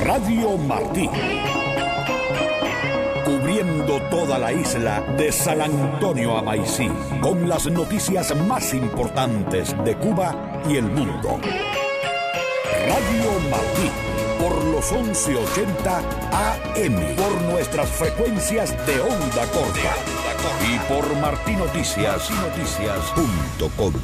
Radio Martí. Cubriendo toda la isla de San Antonio a Maicí, con las noticias más importantes de Cuba y el mundo. Radio Martí, por los 1180 AM, por nuestras frecuencias de onda corta y por martinoticias.com.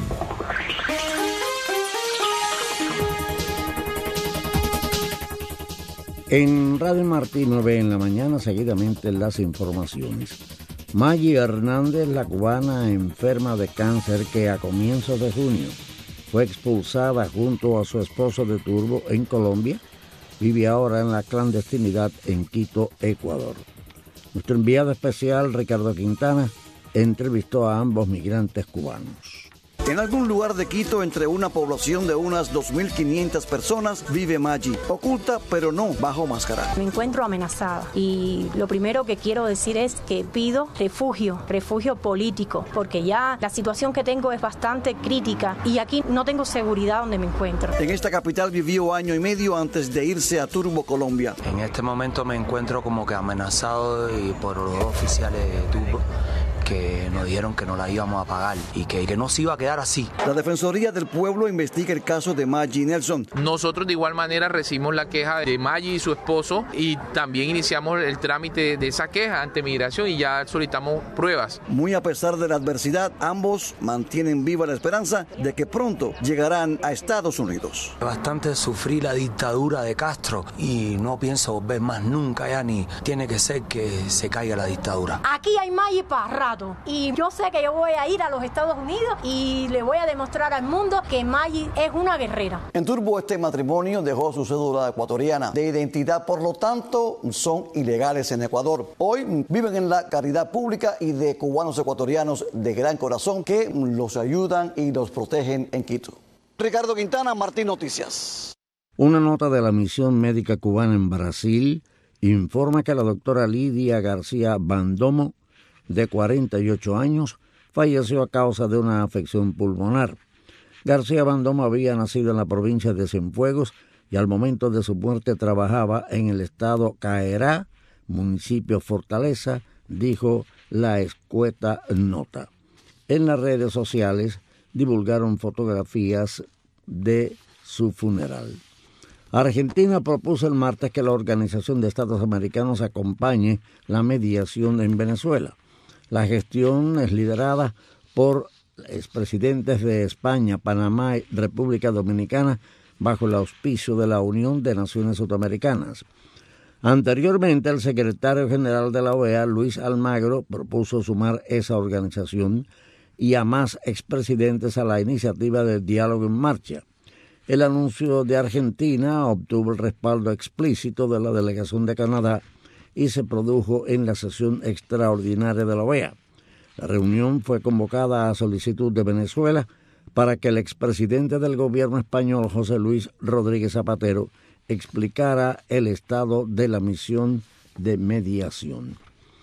En Radio Martí 9 en la mañana, seguidamente las informaciones. Maggie Hernández, la cubana enferma de cáncer que a comienzos de junio fue expulsada junto a su esposo de Turbo en Colombia, vive ahora en la clandestinidad en Quito, Ecuador. Nuestro enviado especial, Ricardo Quintana, entrevistó a ambos migrantes cubanos. En algún lugar de Quito, entre una población de unas 2.500 personas, vive Maggie, oculta pero no bajo máscara. Me encuentro amenazada y lo primero que quiero decir es que pido refugio político, porque ya la situación que tengo es bastante crítica y aquí no tengo seguridad donde me encuentro. En esta capital vivió año y medio antes de irse a Turbo, Colombia. En este momento me encuentro como que amenazado y por los oficiales de Turbo, que nos dijeron que no la íbamos a pagar y que no se iba a quedar así. La Defensoría del Pueblo investiga el caso de Maggie Nelson. Nosotros de igual manera recibimos la queja de Maggie y su esposo y también iniciamos el trámite de esa queja ante Migración y ya solicitamos pruebas. Muy a pesar de la adversidad, ambos mantienen viva la esperanza de que pronto llegarán a Estados Unidos. Bastante sufrí la dictadura de Castro y no pienso volver más nunca ya, ni tiene que ser que se caiga la dictadura. Aquí hay Maggie para rato. Y yo sé que yo voy a ir a los Estados Unidos y le voy a demostrar al mundo que Maggie es una guerrera. En Turbo, este matrimonio dejó su cédula ecuatoriana de identidad, por lo tanto son ilegales en Ecuador. Hoy viven en la caridad pública y de cubanos ecuatorianos de gran corazón que los ayudan y los protegen en Quito. Ricardo Quintana, Martín Noticias. Una nota de la Misión Médica Cubana en Brasil informa que la doctora Lidia García Bandomo, de 48 años, falleció a causa de una afección pulmonar. García Bandomo había nacido en la provincia de Cienfuegos y al momento de su muerte trabajaba en el estado Caerá, municipio Fortaleza, dijo la escueta nota. En las redes sociales divulgaron fotografías de su funeral. Argentina propuso el martes que la Organización de Estados Americanos acompañe la mediación en Venezuela. La gestión es liderada por expresidentes de España, Panamá y República Dominicana bajo el auspicio de la Unión de Naciones Sudamericanas. Anteriormente, el secretario general de la OEA, Luis Almagro, propuso sumar esa organización y a más expresidentes a la iniciativa de Diálogo en Marcha. El anuncio de Argentina obtuvo el respaldo explícito de la delegación de Canadá y se produjo en la sesión extraordinaria de la OEA. La reunión fue convocada a solicitud de Venezuela para que el expresidente del gobierno español, José Luis Rodríguez Zapatero, explicara el estado de la misión de mediación.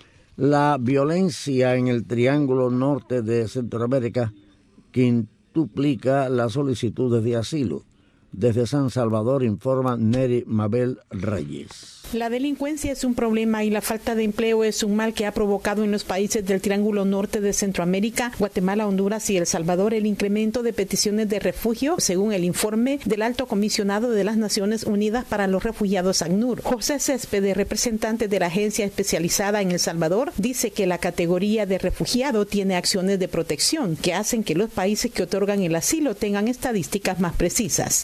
La violencia en el Triángulo Norte de Centroamérica quintuplica las solicitudes de asilo. Desde San Salvador informa Neri Mabel Reyes. La delincuencia es un problema y la falta de empleo es un mal que ha provocado en los países del Triángulo Norte de Centroamérica, Guatemala, Honduras y El Salvador el incremento de peticiones de refugio, según el informe del Alto Comisionado de las Naciones Unidas para los Refugiados, ACNUR. José Céspedes, representante de la agencia especializada en El Salvador, dice que la categoría de refugiado tiene acciones de protección que hacen que los países que otorgan el asilo tengan estadísticas más precisas.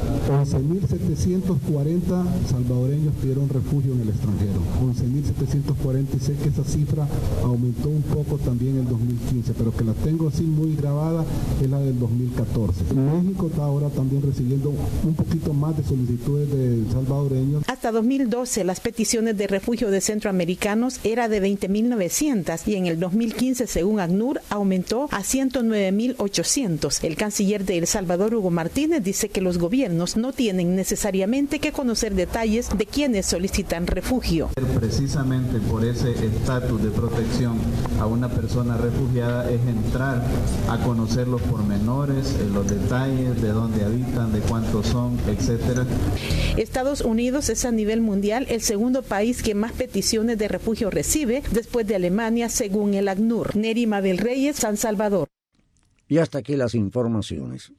11.740 salvadoreños pidieron refugio en el extranjero, 11.740, y sé que esa cifra aumentó un poco también en el 2015, pero que la tengo así muy grabada es la del 2014. México está ahora también recibiendo un poquito más de solicitudes de salvadoreños. Hasta 2012 las peticiones de refugio de centroamericanos era de 20.900 y en el 2015, según ACNUR, aumentó a 109.800. El canciller de El Salvador, Hugo Martínez, dice que los gobiernos no tienen necesariamente que conocer detalles de quienes solicitan refugio. Precisamente por ese estatus de protección a una persona refugiada es entrar a conocer los pormenores, los detalles de dónde habitan, de cuántos son, etcétera. Estados Unidos es a nivel mundial el segundo país que más peticiones de refugio recibe después de Alemania, según el ACNUR. Neri Mabel Reyes, San Salvador. Y hasta aquí las informaciones.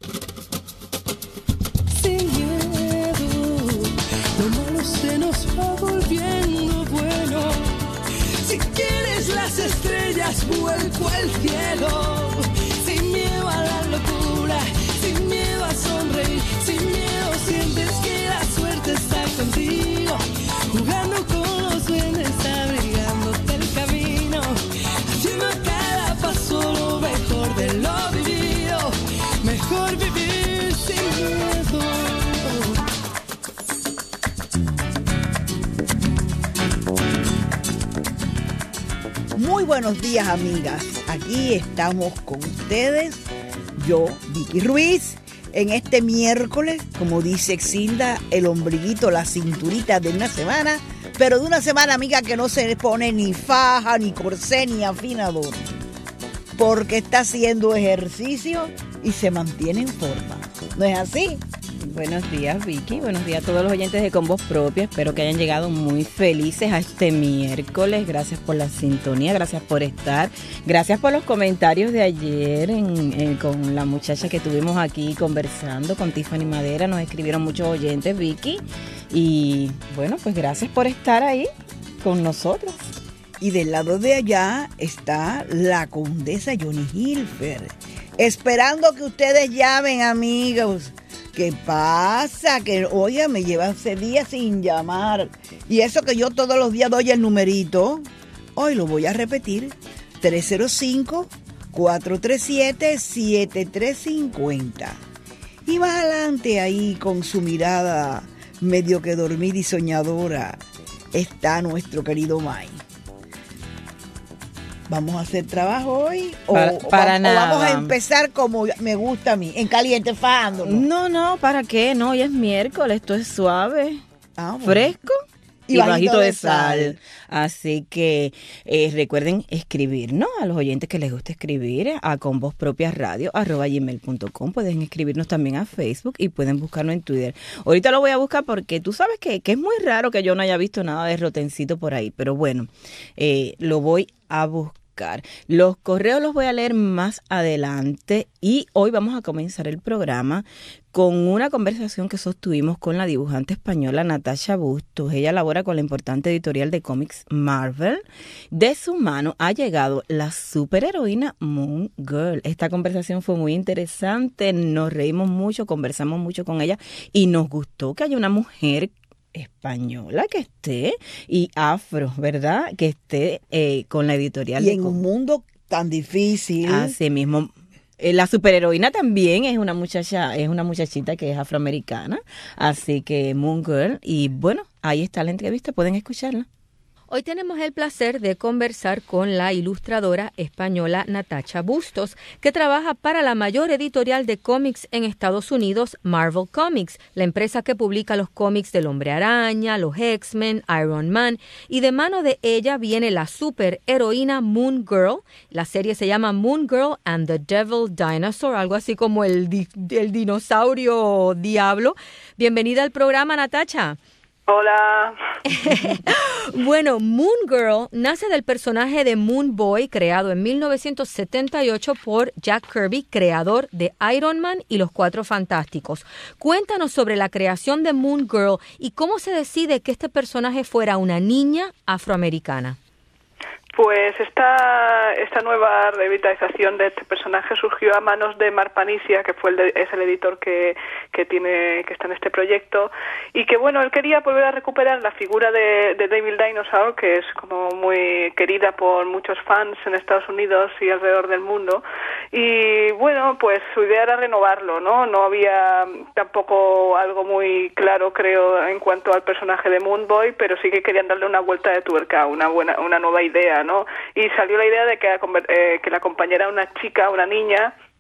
Sin miedo, lo malo se nos va volviendo bueno. Si quieres las estrellas, vuelco al cielo. Sin miedo a la locura, sin miedo a sonreír, sin miedo sientes que la suerte está contigo. Jugando con los duendes, abrigándote el camino, haciendo cada paso lo mejor de lo vivido. Mejor vivir sin miedo. Muy buenos días, amigas. Aquí estamos con ustedes, yo, Vicky Ruiz, en este miércoles, como dice Exilda, el ombliguito, la cinturita de una semana, pero de una semana, amiga, que no se pone ni faja, ni corsé, ni afinador, porque está haciendo ejercicio y se mantiene en forma. ¿No es así? Buenos días, Vicky. Buenos días a todos los oyentes de Con Voz Propia. Espero que hayan llegado muy felices a este miércoles. Gracias por la sintonía, gracias por estar. Gracias por los comentarios de ayer con la muchacha que tuvimos aquí conversando, con Tiffany Madera. Nos escribieron muchos oyentes, Vicky. Y bueno, pues gracias por estar ahí con nosotros. Y del lado de allá está la condesa Johnny Hilfer, esperando que ustedes llamen, amigos. ¿Qué pasa? Que, oiga, me llevan 6 días sin llamar. Y eso que yo todos los días doy el numerito. Hoy lo voy a repetir. 305-437-7350. Y más adelante ahí con su mirada medio que dormida y soñadora está nuestro querido May. ¿Vamos a hacer trabajo hoy? Para nada. ¿O vamos a empezar como me gusta a mí, en caliente, fajándonos? No, ¿para qué? No, hoy es miércoles, esto es suave, bueno. Fresco y bajito de sal. Así que recuerden escribirnos a los oyentes que les gusta escribir a convozpropiaradio@gmail.com. Pueden escribirnos también a Facebook y pueden buscarnos en Twitter. Ahorita lo voy a buscar porque tú sabes que es muy raro que yo no haya visto nada de Rotencito por ahí. Pero bueno, lo voy a buscar. Los correos los voy a leer más adelante y hoy vamos a comenzar el programa con una conversación que sostuvimos con la dibujante española Natasha Bustos. Ella labora con la importante editorial de cómics Marvel. De su mano ha llegado la superheroína Moon Girl. Esta conversación fue muy interesante, nos reímos mucho, conversamos mucho con ella y nos gustó que haya una mujer española que esté y afro, ¿verdad? Que esté con la editorial. Y en un mundo tan difícil. Así mismo. La superheroína también es una muchachita que es afroamericana, así que Moon Girl. Y bueno, ahí está la entrevista, pueden escucharla. Hoy tenemos el placer de conversar con la ilustradora española Natasha Bustos, que trabaja para la mayor editorial de cómics en Estados Unidos, Marvel Comics, la empresa que publica los cómics del Hombre Araña, los X-Men, Iron Man, y de mano de ella viene la superheroína Moon Girl. La serie se llama Moon Girl and the Devil Dinosaur, algo así como el dinosaurio diablo. Bienvenida al programa, Natasha. Hola. Bueno, Moon Girl nace del personaje de Moon Boy, creado en 1978 por Jack Kirby, creador de Iron Man y los Cuatro Fantásticos. Cuéntanos sobre la creación de Moon Girl y cómo se decide que este personaje fuera una niña afroamericana. Pues esta nueva revitalización de este personaje surgió a manos de Mark Paniccia, que es el editor que está en este proyecto, y que bueno, él quería volver a recuperar la figura de Devil Dinosaur, que es como muy querida por muchos fans en Estados Unidos y alrededor del mundo, y bueno, pues su idea era renovarlo, ¿no? No había tampoco algo muy claro, creo, en cuanto al personaje de Moon Boy, pero sí que querían darle una vuelta de tuerca, una nueva idea, ¿no? Y salió la idea de que la acompañara una chica, una niña,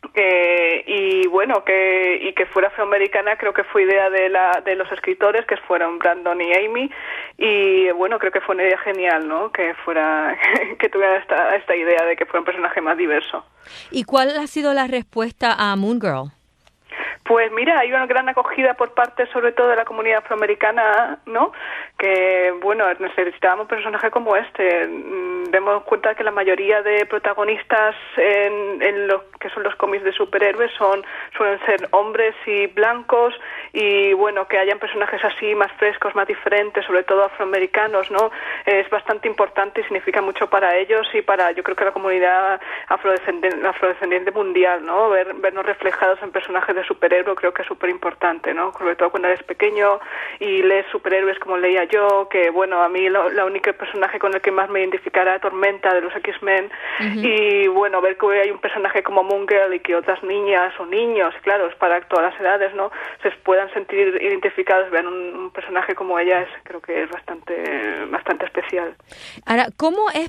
Y bueno, que fuera afroamericana creo que fue idea de los escritores, que fueron Brandon y Amy, y bueno, creo que fue una idea genial, ¿no? Que tuviera esta idea de que fuera un personaje más diverso. ¿Y cuál ha sido la respuesta a Moon Girl? Pues mira, hay una gran acogida por parte sobre todo de la comunidad afroamericana, ¿no? Que, bueno, necesitábamos un personaje como este. Demos cuenta que la mayoría de protagonistas en lo que son los cómics de superhéroes suelen ser hombres y blancos, y bueno, que hayan personajes así más frescos, más diferentes, sobre todo afroamericanos, ¿no? Es bastante importante y significa mucho para ellos y para, yo creo que la comunidad afrodescendiente mundial, ¿no? Vernos reflejados en personajes de superhéroes creo que es súper importante, ¿no? Sobre todo cuando eres pequeño y lees superhéroes como leía yo, que bueno, a mí la única personaje con el que más me identificara era Tormenta de los X-Men, y bueno, ver que hay un personaje como Moon Girl y que otras niñas o niños, claro, es para todas las edades, ¿no? Se puedan sentir identificados, vean un personaje como ella, creo que es bastante especial. Ahora, ¿cómo es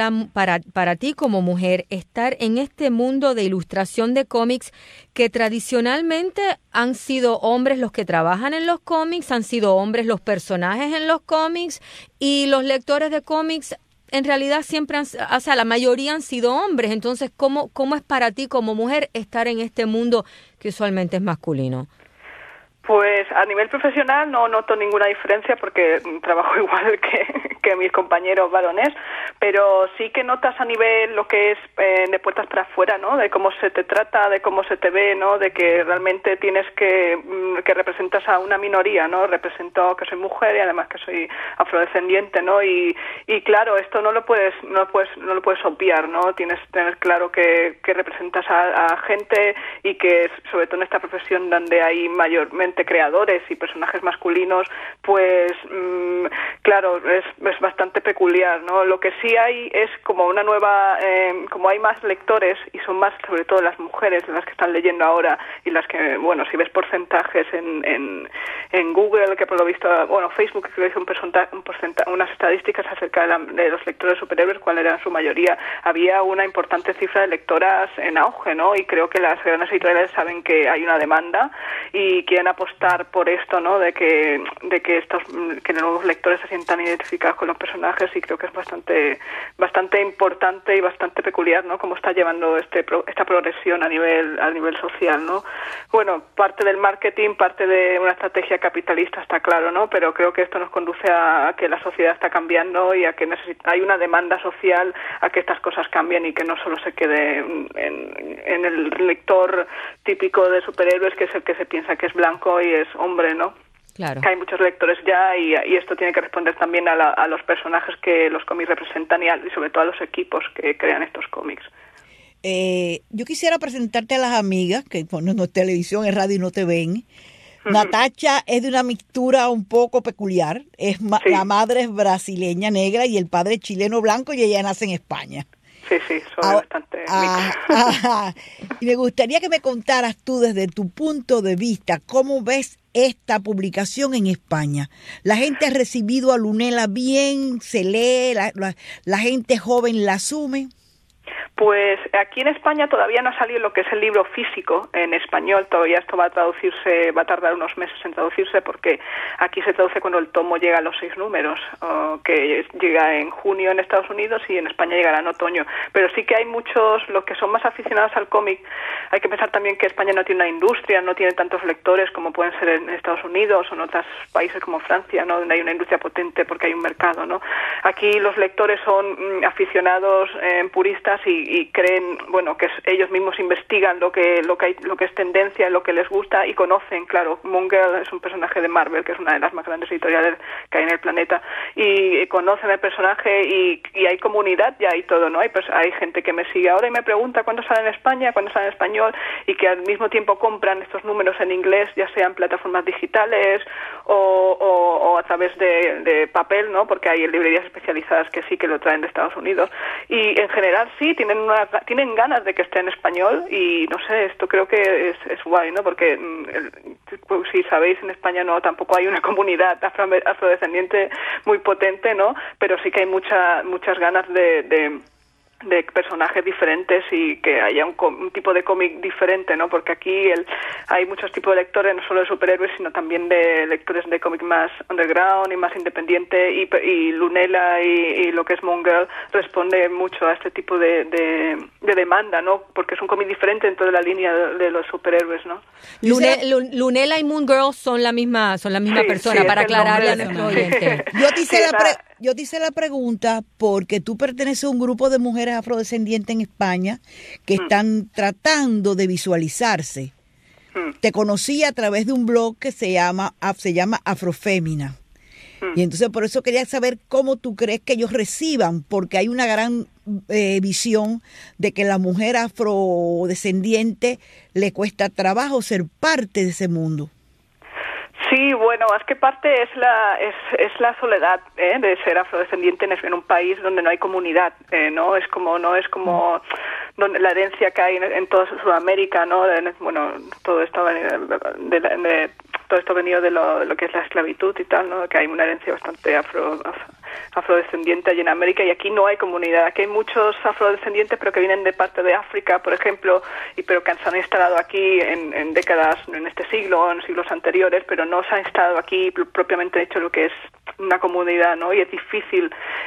para ti como mujer estar en este mundo de ilustración de cómics que tradicionalmente han sido hombres los que trabajan en los cómics, han sido hombres los personajes en los cómics, y los lectores de cómics en realidad siempre la mayoría han sido hombres? Entonces, ¿cómo es para ti como mujer estar en este mundo que usualmente es masculino? Pues a nivel profesional no noto ninguna diferencia porque trabajo igual que mis compañeros varones, pero sí que notas a nivel lo que es de puertas para afuera, ¿no? De cómo se te trata, de cómo se te ve, ¿no? De que realmente tienes que representas a una minoría, ¿no? Represento que soy mujer y además que soy afrodescendiente, ¿no? Y claro, esto no lo puedes obviar, ¿no? Tienes que tener claro que representas a gente, y que sobre todo en esta profesión donde hay mayormente creadores y personajes masculinos, pues claro, es bastante peculiar, ¿no? Lo que sí hay es como una nueva, como hay más lectores y son más sobre todo las mujeres las que están leyendo ahora, y las que, bueno, si ves porcentajes en Google, que por lo visto, bueno, Facebook que hizo unas estadísticas acerca de los lectores superhéroes, cuál era su mayoría, había una importante cifra de lectoras en auge, ¿no? Y creo que las grandes editoriales saben que hay una demanda y quieren apostar por esto, ¿no? De que los nuevos lectores se sientan identificados con los personajes, y creo que es bastante importante y bastante peculiar, ¿no? Cómo está llevando esta progresión a nivel social, ¿no? Bueno, parte del marketing, parte de una estrategia capitalista, está claro, ¿no? Pero creo que esto nos conduce a que la sociedad está cambiando y a que hay una demanda social a que estas cosas cambien y que no solo se quede en el lector típico de superhéroes, que es el que se piensa que es blanco y es hombre, ¿no? Claro. Que hay muchos lectores ya, y esto tiene que responder también a los personajes que los cómics representan, y sobre todo a los equipos que crean estos cómics. Yo quisiera presentarte a las amigas que ponen televisión, en radio y no te ven. Natacha es de una mixtura un poco peculiar. Sí. La madre es brasileña negra y el padre chileno blanco, y ella nace en España. Sí, soy bastante Y me gustaría que me contaras tú desde tu punto de vista cómo ves esta publicación en España. ¿La gente ha recibido a Lunela bien? ¿Se lee? ¿La gente joven la asume? Pues aquí en España todavía no ha salido lo que es el libro físico en español. Todavía esto va a tardar unos meses en traducirse, porque aquí se traduce cuando el tomo llega a los 6 números, que llega en junio en Estados Unidos y en España llegará en otoño. Pero sí que hay muchos, los que son más aficionados al cómic. Hay que pensar también que España no tiene una industria, no tiene tantos lectores como pueden ser en Estados Unidos o en otros países como Francia, ¿no? Donde hay una industria potente porque hay un mercado, ¿no? Aquí los lectores son aficionados, puristas, y creen, bueno, que ellos mismos investigan lo que es tendencia, lo que les gusta, y conocen, claro, Moon Girl es un personaje de Marvel, que es una de las más grandes editoriales que hay en el planeta, y conocen el personaje, y hay comunidad ya y todo, ¿no? Hay gente que me sigue ahora y me pregunta cuándo sale en España, cuándo sale en español, y que al mismo tiempo compran estos números en inglés, ya sean plataformas digitales o a través de papel, ¿no? Porque hay librerías especializadas que sí que lo traen de Estados Unidos, y en general sí tienen ganas de que esté en español, y no sé, esto creo que es guay, ¿no? Porque pues, si sabéis, en España tampoco hay una comunidad afrodescendiente muy potente, ¿no? Pero sí que hay muchas ganas de personajes diferentes y que haya un tipo de cómic diferente, ¿no? Porque aquí hay muchos tipos de lectores, no solo de superhéroes, sino también de lectores de cómic más underground y más independiente, y Lunella y lo que es Moon Girl responde mucho a este tipo de demanda, ¿no? Porque es un cómic diferente dentro de la línea de los superhéroes, ¿no? Lunella y Moon Girl son la misma persona, para aclararle a nuestro oyente. Yo te hice la pregunta porque tú perteneces a un grupo de mujeres afrodescendientes en España que están tratando de visualizarse. Te conocí a través de un blog que se llama Afrofémina. Y entonces por eso quería saber cómo tú crees que ellos reciban, porque hay una gran visión de que la mujer afrodescendiente le cuesta trabajo ser parte de ese mundo. Sí, bueno, más que parte es la soledad de ser afrodescendiente en un país donde no hay comunidad, no es como donde la herencia que hay en toda Sudamérica, no, bueno, todo esto venido de lo que es la esclavitud y tal, no, que hay una herencia bastante afrodescendiente allí en América, y aquí no hay comunidad. Aquí hay muchos afrodescendientes, pero que vienen de parte de África, por ejemplo, pero que se han instalado aquí en décadas, en este siglo o en siglos anteriores, pero no se han instalado aquí propiamente dicho lo que es una comunidad, ¿no? Y es difícil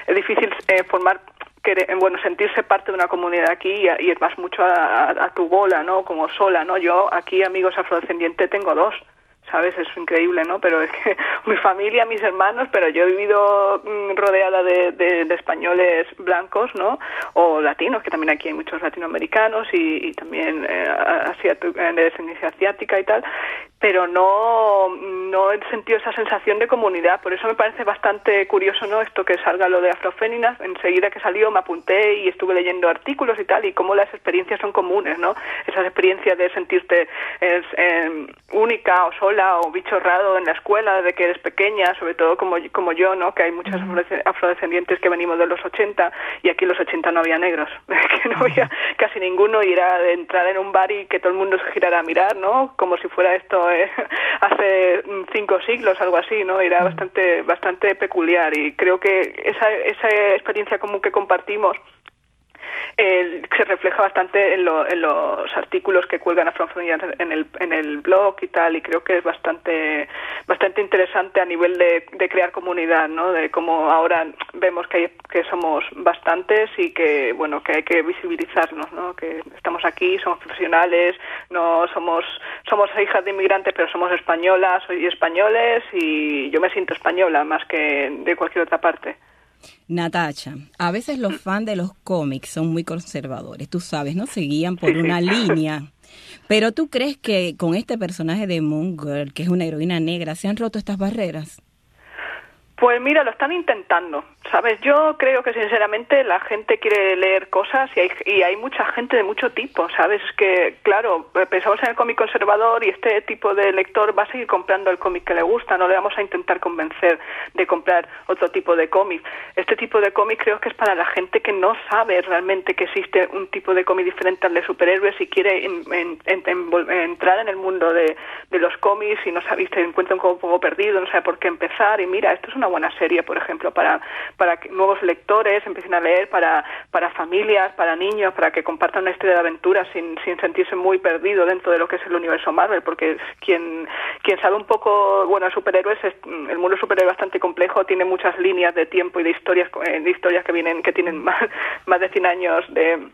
sentirse parte de una comunidad aquí, y es más mucho a tu bola, ¿no? Como sola, ¿no? Yo aquí amigos afrodescendientes tengo 2. ¿Sabes? Es increíble, ¿no? Pero es que mi familia, mis hermanos, pero yo he vivido rodeada de españoles blancos, ¿no? O latinos, que también aquí hay muchos latinoamericanos y también de descendencia asiática y tal, pero no he sentido esa sensación de comunidad. Por eso me parece bastante curioso, ¿no? Esto que salga lo de Afroféminas. Enseguida que salió me apunté y estuve leyendo artículos y tal, y cómo las experiencias son comunes, ¿no? Esas experiencias de sentirte única o sola o bicho raro en la escuela desde que eres pequeña, sobre todo como yo, ¿no? Que hay muchos afrodescendientes que venimos de los 80, y aquí en los 80 no había negros, que no había casi ninguno, y era de entrar en un bar y que todo el mundo se girara a mirar, ¿no? Como si fuera esto hace 5 siglos, algo así, ¿no? Era bastante peculiar, y creo que esa experiencia común que compartimos se refleja bastante en los artículos que cuelgan Afroféminas en el blog y tal, y creo que es bastante interesante a nivel de crear comunidad, ¿no? De cómo ahora vemos que somos bastantes y que, bueno, que hay que visibilizarnos, ¿no? Que estamos aquí, somos profesionales, no somos hijas de inmigrantes, pero somos españolas y españoles, y yo me siento española más que de cualquier otra parte. Natacha, a veces los fans de los cómics son muy conservadores, tú sabes, ¿no? Se guían por una línea. Pero ¿tú crees que con este personaje de Moon Girl, que es una heroína negra, se han roto estas barreras? Pues mira, lo están intentando, ¿sabes? Yo creo que sinceramente la gente quiere leer cosas y hay mucha gente de mucho tipo, ¿sabes? Es que, claro, pensamos en el cómic conservador y este tipo de lector va a seguir comprando el cómic que le gusta, no le vamos a intentar convencer de comprar otro tipo de cómic. Este tipo de cómic creo que es para la gente que no sabe realmente que existe un tipo de cómic diferente al de superhéroes y quiere entrar en el mundo de los cómics y no sabe, se encuentra un poco perdido, no sabe por qué empezar, y mira, esto es una buena serie, por ejemplo, para que nuevos lectores empiecen a leer, para familias, para niños, para que compartan una historia de aventura sin sentirse muy perdido dentro de lo que es el universo Marvel, porque quien sabe un poco, bueno, superhéroes, el mundo superhéroe es bastante complejo, tiene muchas líneas de tiempo y de historias que tienen más de 100 años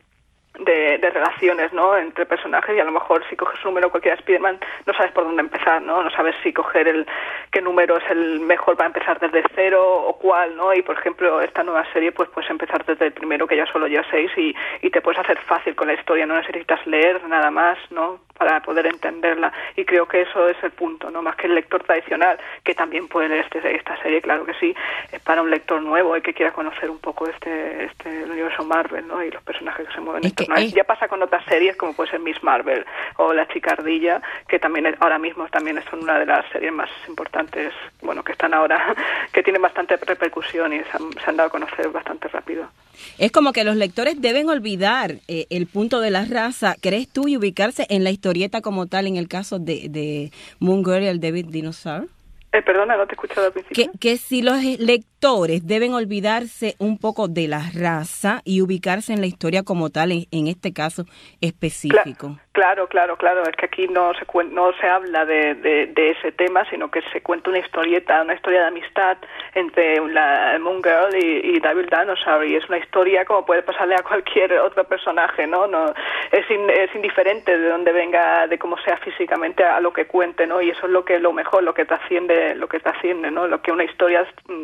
de relaciones, ¿no? Entre personajes, y a lo mejor si coges un número cualquiera de Spider-Man no sabes por dónde empezar, ¿no? No sabes si coger qué número es el mejor para empezar desde 0 o cuál, ¿no? Y por ejemplo esta nueva serie pues puedes empezar desde el primero, que ya solo lleva 6, y te puedes hacer fácil con la historia, no necesitas leer nada más, ¿no? Para poder entenderla, y creo que eso es el punto, ¿no? Más que el lector tradicional, que también puede leer esta serie, claro que sí, es para un lector nuevo y que quiera conocer un poco el universo Marvel, ¿no? Y los personajes que se mueven en torno a él. Ya pasa con otras series como puede ser Miss Marvel o La Chica Ardilla, que también ahora mismo también son una de las series más importantes, bueno, que están ahora, que tienen bastante repercusión y se han dado a conocer bastante rápido. Es como que los lectores deben olvidar el punto de la raza, ¿crees tú? Y ubicarse en la historieta como tal, en el caso de Moon Girl y el David Dinosaur. Perdona, no te he escuchado al principio. Que si los lectores lectores deben olvidarse un poco de la raza y ubicarse en la historia como tal, en este caso específico. Claro. Es que aquí no se habla de ese tema, sino que se cuenta una historia de amistad entre la Moon Girl y Devil Dinosaur, y es una historia como puede pasarle a cualquier otro personaje, ¿no? Es indiferente de dónde venga, de cómo sea físicamente, a lo que cuente, ¿no? Y eso es lo mejor, lo que te asciende, ¿no? Lo que una historia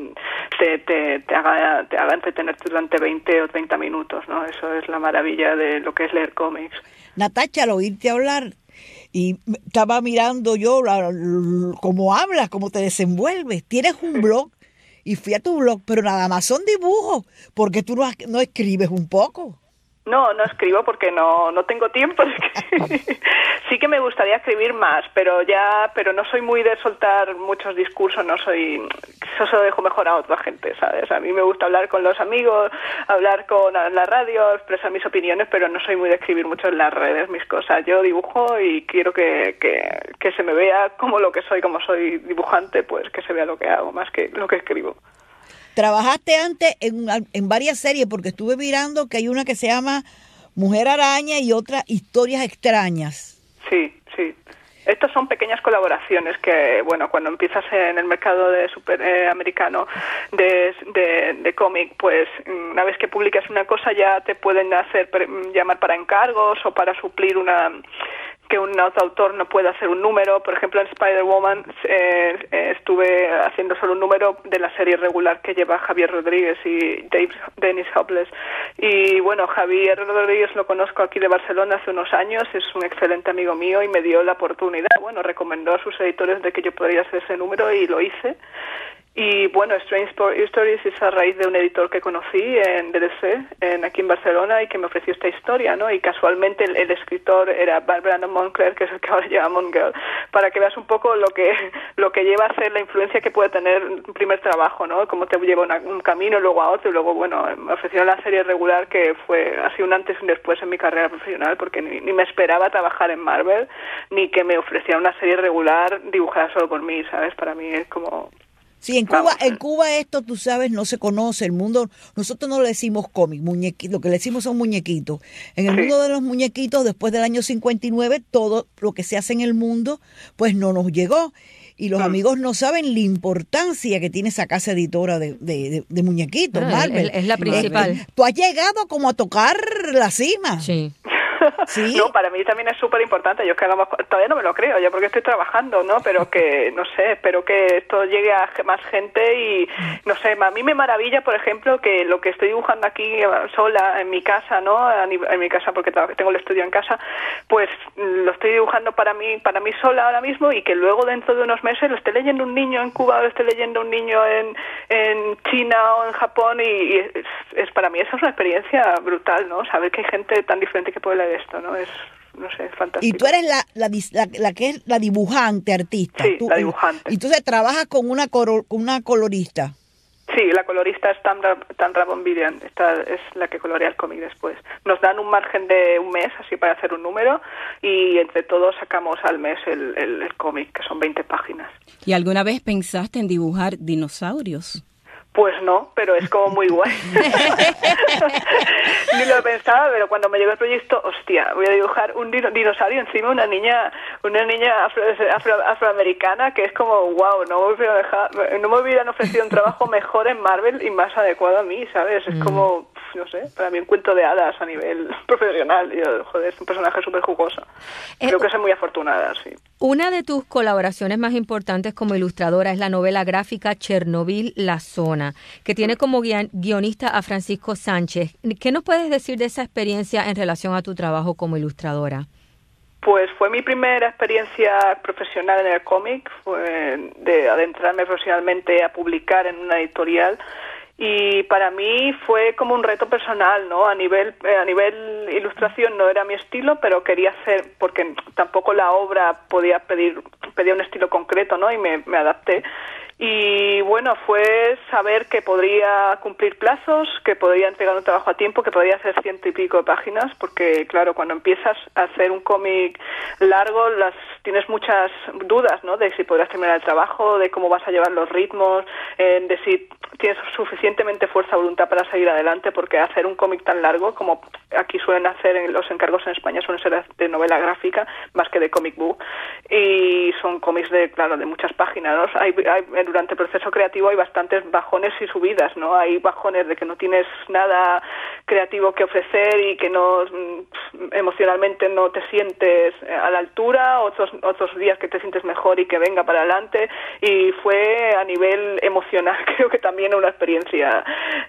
te haga entretenerte durante 20 o 30 minutos, ¿no? Eso es la maravilla de lo que es leer cómics. Natacha, al oírte hablar, y estaba mirando yo cómo hablas, cómo te desenvuelves. Tienes un blog, y fui a tu blog, pero nada más son dibujos, porque tú no escribes un poco. No escribo porque no tengo tiempo. Sí que me gustaría escribir más, pero no soy muy de soltar muchos discursos, eso se lo dejo mejor a otra gente, ¿sabes? A mí me gusta hablar con los amigos, hablar con la radio, expresar mis opiniones, pero no soy muy de escribir mucho en las redes mis cosas. Yo dibujo y quiero que se me vea como lo que soy, como soy dibujante, pues que se vea lo que hago más que lo que escribo. Trabajaste antes en varias series, porque estuve mirando que hay una que se llama Mujer Araña y otra Historias Extrañas. Sí. Estas son pequeñas colaboraciones que, bueno, cuando empiezas en el mercado de americano de cómic, pues una vez que publicas una cosa ya te pueden llamar para encargos o para suplir que un otro autor no puede hacer un número. Por ejemplo, en Spider-Woman estuve haciendo solo un número de la serie regular que lleva Javier Rodríguez y Dennis Hopeless. Y bueno, Javier Rodríguez lo conozco aquí de Barcelona hace unos años, es un excelente amigo mío y me dio la oportunidad, recomendó a sus editores de que yo podría hacer ese número y lo hice. Y bueno, Strange Stories es a raíz de un editor que conocí en DDC, aquí en Barcelona, y que me ofreció esta historia, ¿no? Y casualmente el escritor era Brandon Moncler, que es el que ahora lleva Moon Girl, para que veas un poco lo que lleva a ser la influencia que puede tener un primer trabajo, ¿no? Cómo te lleva un camino y luego a otro, y luego, bueno, me ofrecieron la serie regular, que fue así un antes y un después en mi carrera profesional, porque ni me esperaba trabajar en Marvel, ni que me ofrecieran una serie regular dibujada solo por mí, ¿sabes? Para mí es como... Sí, en Cuba esto, tú sabes, no se conoce. El mundo, nosotros no le decimos cómic, muñequitos, lo que le decimos son muñequitos. En el mundo de los muñequitos, después del año 59, todo lo que se hace en el mundo, pues no nos llegó. Y los amigos no saben la importancia que tiene esa casa editora de muñequitos, Marvel. Es la principal. Tú has llegado como a tocar la cima. Sí. ¿Sí? No, para mí también es súper importante. Yo es que todavía no me lo creo, ya porque estoy trabajando, ¿no? Pero que, no sé, espero que esto llegue a más gente y, no sé, a mí me maravilla, por ejemplo, que lo que estoy dibujando aquí sola en mi casa, ¿no? En mi casa, porque tengo el estudio en casa, pues lo estoy dibujando para mí sola ahora mismo, y que luego dentro de unos meses lo esté leyendo un niño en Cuba, lo esté leyendo un niño en China o en Japón, y es para mí esa es una experiencia brutal, ¿no? Saber que hay gente tan diferente que puede leer esto, ¿no? Es fantástico. Y tú eres la que es la dibujante, artista. Sí, la dibujante. Y tú trabajas con una colorista. Sí, la colorista es Tamra Bonvillain. Esta es la que colorea el cómic después. Nos dan un margen de un mes así para hacer un número, y entre todos sacamos al mes el cómic, que son 20 páginas. ¿Y alguna vez pensaste en dibujar dinosaurios? Pues no, pero es como muy guay. Ni lo pensaba, pero cuando me llegó el proyecto, hostia, voy a dibujar un dinosaurio encima de una niña afroamericana, que es como, wow, no me hubieran ofrecido un trabajo mejor en Marvel y más adecuado a mí, ¿sabes? Es como, no sé, para mí un cuento de hadas a nivel profesional. Yo, joder, es un personaje súper jugoso. Creo que soy muy afortunada, sí. Una de tus colaboraciones más importantes como ilustradora es la novela gráfica Chernobyl, La Zona, que tiene como guionista a Francisco Sánchez. ¿Qué nos puedes decir de esa experiencia en relación a tu trabajo como ilustradora? Pues fue mi primera experiencia profesional en el cómic, de adentrarme profesionalmente a publicar en una editorial. Y para mí fue como un reto personal, ¿no? A nivel ilustración no era mi estilo, pero quería hacer, porque tampoco la obra pedía un estilo concreto, ¿no? Y me adapté. Y bueno, fue saber que podría cumplir plazos, que podría entregar un trabajo a tiempo, que podría hacer 100 y pico de páginas, porque claro, cuando empiezas a hacer un cómic largo, tienes muchas dudas, ¿no? De si podrás terminar el trabajo, de cómo vas a llevar los ritmos, de si tienes suficientemente fuerza de voluntad para seguir adelante, porque hacer un cómic tan largo, como aquí suelen hacer los encargos en España, suelen ser de novela gráfica más que de comic book, y son cómics de muchas páginas, ¿no? Durante el proceso creativo hay bastantes bajones y subidas, ¿no? Hay bajones de que no tienes nada creativo que ofrecer y que no emocionalmente no te sientes a la altura, otros días que te sientes mejor y que venga para adelante, y fue a nivel emocional creo que también una experiencia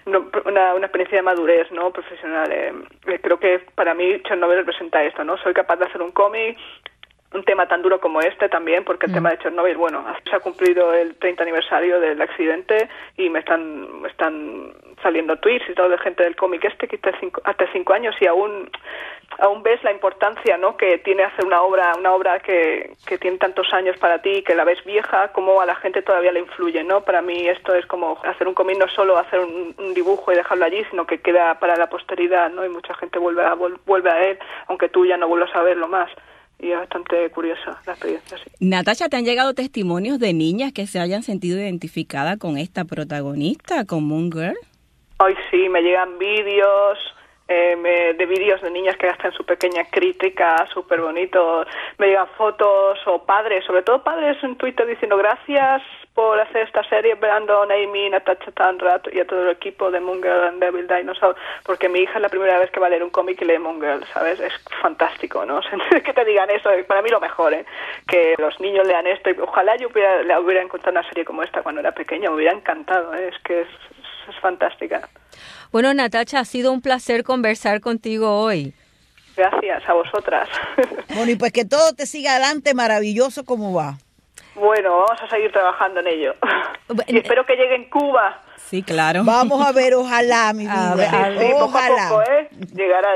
de madurez, ¿no? Profesional. Creo que para mí Chernobyl representa esto, ¿no? Soy capaz de hacer un cómic, un tema tan duro como este también, porque el tema de Chernobyl, bueno, se ha cumplido el 30 aniversario del accidente y me están saliendo tweets y todo de gente del cómic que hasta 5 años y aún ves la importancia, ¿no? Que tiene hacer una obra que tiene tantos años para ti, que la ves vieja, como a la gente todavía le influye, ¿no? Para mí esto es como hacer un cómic, no solo hacer un dibujo y dejarlo allí, sino que queda para la posteridad, ¿no? Y mucha gente vuelve a él, aunque tú ya no vuelvas a verlo más. Y es bastante curiosa la experiencia, sí. Natasha, ¿te han llegado testimonios de niñas que se hayan sentido identificadas con esta protagonista, con Moon Girl? Ay, sí, me llegan vídeos de vídeos de niñas que hacen su pequeña crítica, súper bonitos. Me llegan fotos o padres, sobre todo padres en Twitter diciendo gracias por hacer esta serie, Brandon, Amy, Natasha Tanrat y a todo el equipo de Moon Girl and Devil Dinosaur, porque mi hija es la primera vez que va a leer un cómic y lee Moon Girl, ¿sabes? Es fantástico, ¿no? Que te digan eso, para mí lo mejor, que los niños lean esto, y ojalá yo le hubiera encontrado una serie como esta cuando era pequeña, me hubiera encantado, es que es fantástica. Bueno, Natasha, ha sido un placer conversar contigo hoy. Gracias a vosotras. Bueno, y pues que todo te siga adelante, maravilloso como va. Bueno, vamos a seguir trabajando en ello. Y espero que llegue en Cuba. Sí, claro. Vamos a ver, ojalá, mi vida. Sí, poco a poco, Llegará.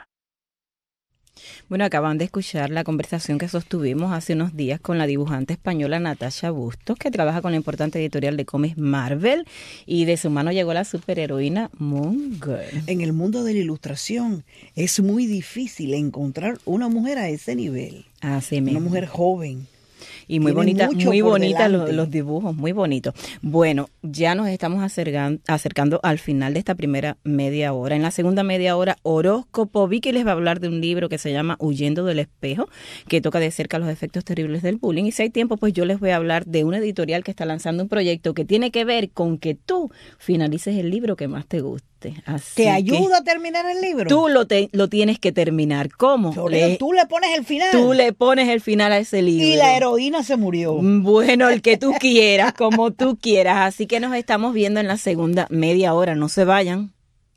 Bueno, acaban de escuchar la conversación que sostuvimos hace unos días con la dibujante española Natasha Bustos, que trabaja con la importante editorial de cómics Marvel, y de su mano llegó la superheroína Moon Girl. En el mundo de la ilustración es muy difícil encontrar una mujer a ese nivel. Así mismo. Una mujer joven. Y muy bonita los dibujos, muy bonitos. Bueno, ya nos estamos acercando al final de esta primera media hora. En la segunda media hora, horóscopo. Vicky les va a hablar de un libro que se llama Huyendo del espejo, que toca de cerca los efectos terribles del bullying. Y si hay tiempo, pues yo les voy a hablar de una editorial que está lanzando un proyecto que tiene que ver con que tú finalices el libro que más te guste. Así ¿te ayuda a terminar el libro? Tú lo tienes que terminar. ¿Cómo? Tú le pones el final. Tú le pones el final a ese libro. Y la heroína se murió. Bueno, el que tú quieras, como tú quieras. Así que nos estamos viendo en la segunda media hora. No se vayan.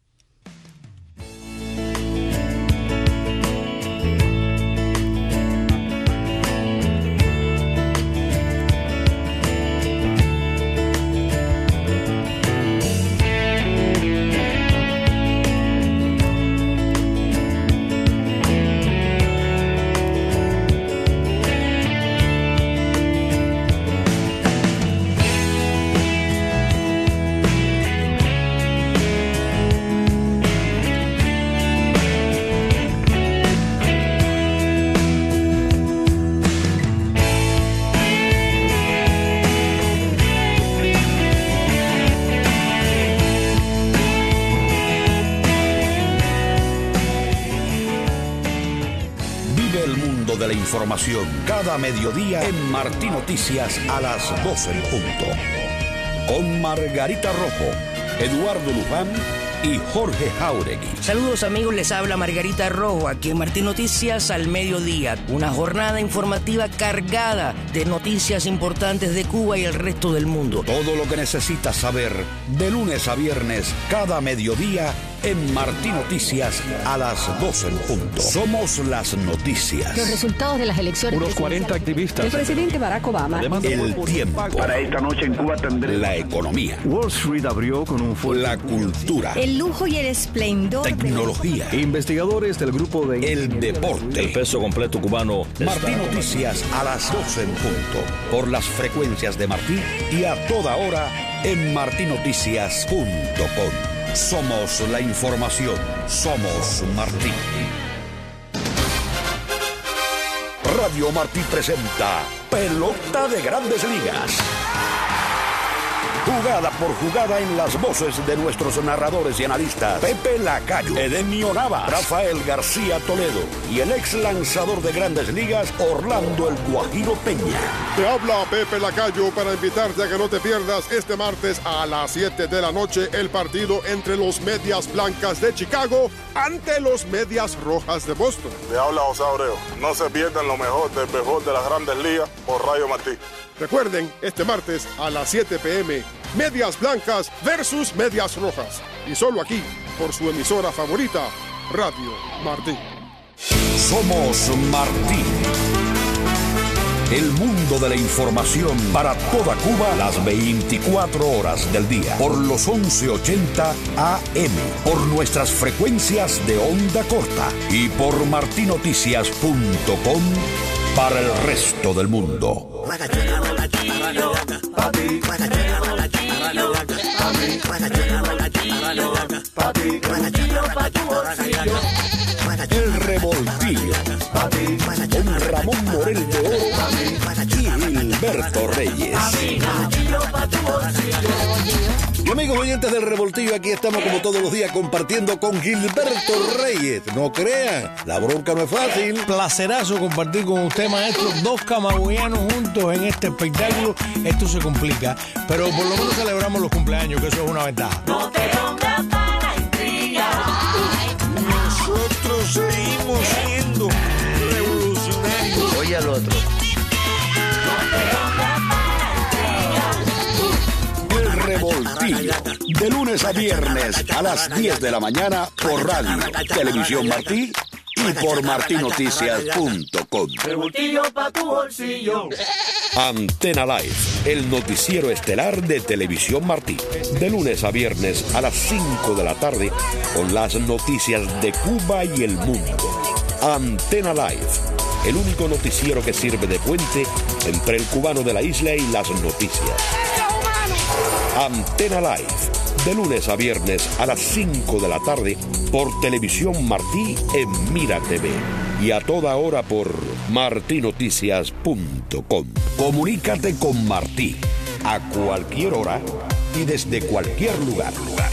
De la información cada mediodía en Martí Noticias a las 12 en punto. Con Margarita Rojo, Eduardo Luján y Jorge Jauregui. Saludos amigos, les habla Margarita Rojo aquí en Martí Noticias al mediodía. Una jornada informativa cargada de noticias importantes de Cuba y el resto del mundo. Todo lo que necesitas saber de lunes a viernes cada mediodía en Martí Noticias a las 12 en punto. Somos las noticias. Los resultados de las elecciones. Unos 40 activistas. El presidente Barack Obama. El tiempo. Para esta noche en Cuba tendré. La economía. Wall Street abrió con un fuerte. La cultura. El lujo y el esplendor. Tecnología. Investigadores del grupo de. El deporte. El peso completo cubano. Martí Noticias a las 12 en punto. Por las frecuencias de Martí y a toda hora en martinoticias.com. Somos la información. Somos Martí. Radio Martí presenta Pelota de Grandes Ligas. Jugada por jugada en las voces de nuestros narradores y analistas Pepe Lacayo, Edemio Navas, Rafael García Toledo y el ex lanzador de Grandes Ligas Orlando El Guajiro Peña. Te habla Pepe Lacayo para invitarte a que no te pierdas este martes a las 7 de la noche el partido entre los Medias Blancas de Chicago ante los Medias Rojas de Boston. Te habla José Abreu. No se pierdan lo mejor del béisbol de las Grandes Ligas por Radio Martí. Recuerden, este martes a las 7 p.m., Medias Blancas versus Medias Rojas. Y solo aquí, por su emisora favorita, Radio Martí. Somos Martí. El mundo de la información para toda Cuba las 24 horas del día. Por los 1180 AM. Por nuestras frecuencias de onda corta. Y por martinoticias.com para el resto del mundo. El Revoltillo con Ramón Morel de Oro y Gilberto Reyes. Y amigos oyentes del Revoltillo, aquí estamos como todos los días compartiendo con Gilberto Reyes. No crean, la bronca no es fácil. Placerazo compartir con usted, maestro, dos camagüeyanos juntos en este espectáculo. Esto se complica, pero por lo menos celebramos los cumpleaños, que eso es una ventaja. No te pongas para intriga. Nosotros seguimos siendo revolucionarios. Oye al otro. El Revoltillo, de lunes a viernes a las 10 de la mañana por Radio, Televisión Martí y por martinoticias.com. Revoltillo pa' tu bolsillo. Antena Live, el noticiero estelar de Televisión Martí, de lunes a viernes a las 5 de la tarde con las noticias de Cuba y el mundo. Antena Live, el único noticiero que sirve de puente entre el cubano de la isla y las noticias. Antena Live, de lunes a viernes a las 5 de la tarde por Televisión Martí en Mira TV y a toda hora por martinoticias.com. Comunícate con Martí a cualquier hora y desde cualquier lugar.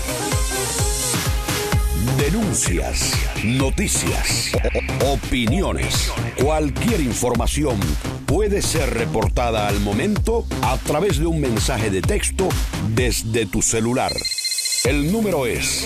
Denuncias, noticias, opiniones, cualquier información puede ser reportada al momento a través de un mensaje de texto desde tu celular. El número es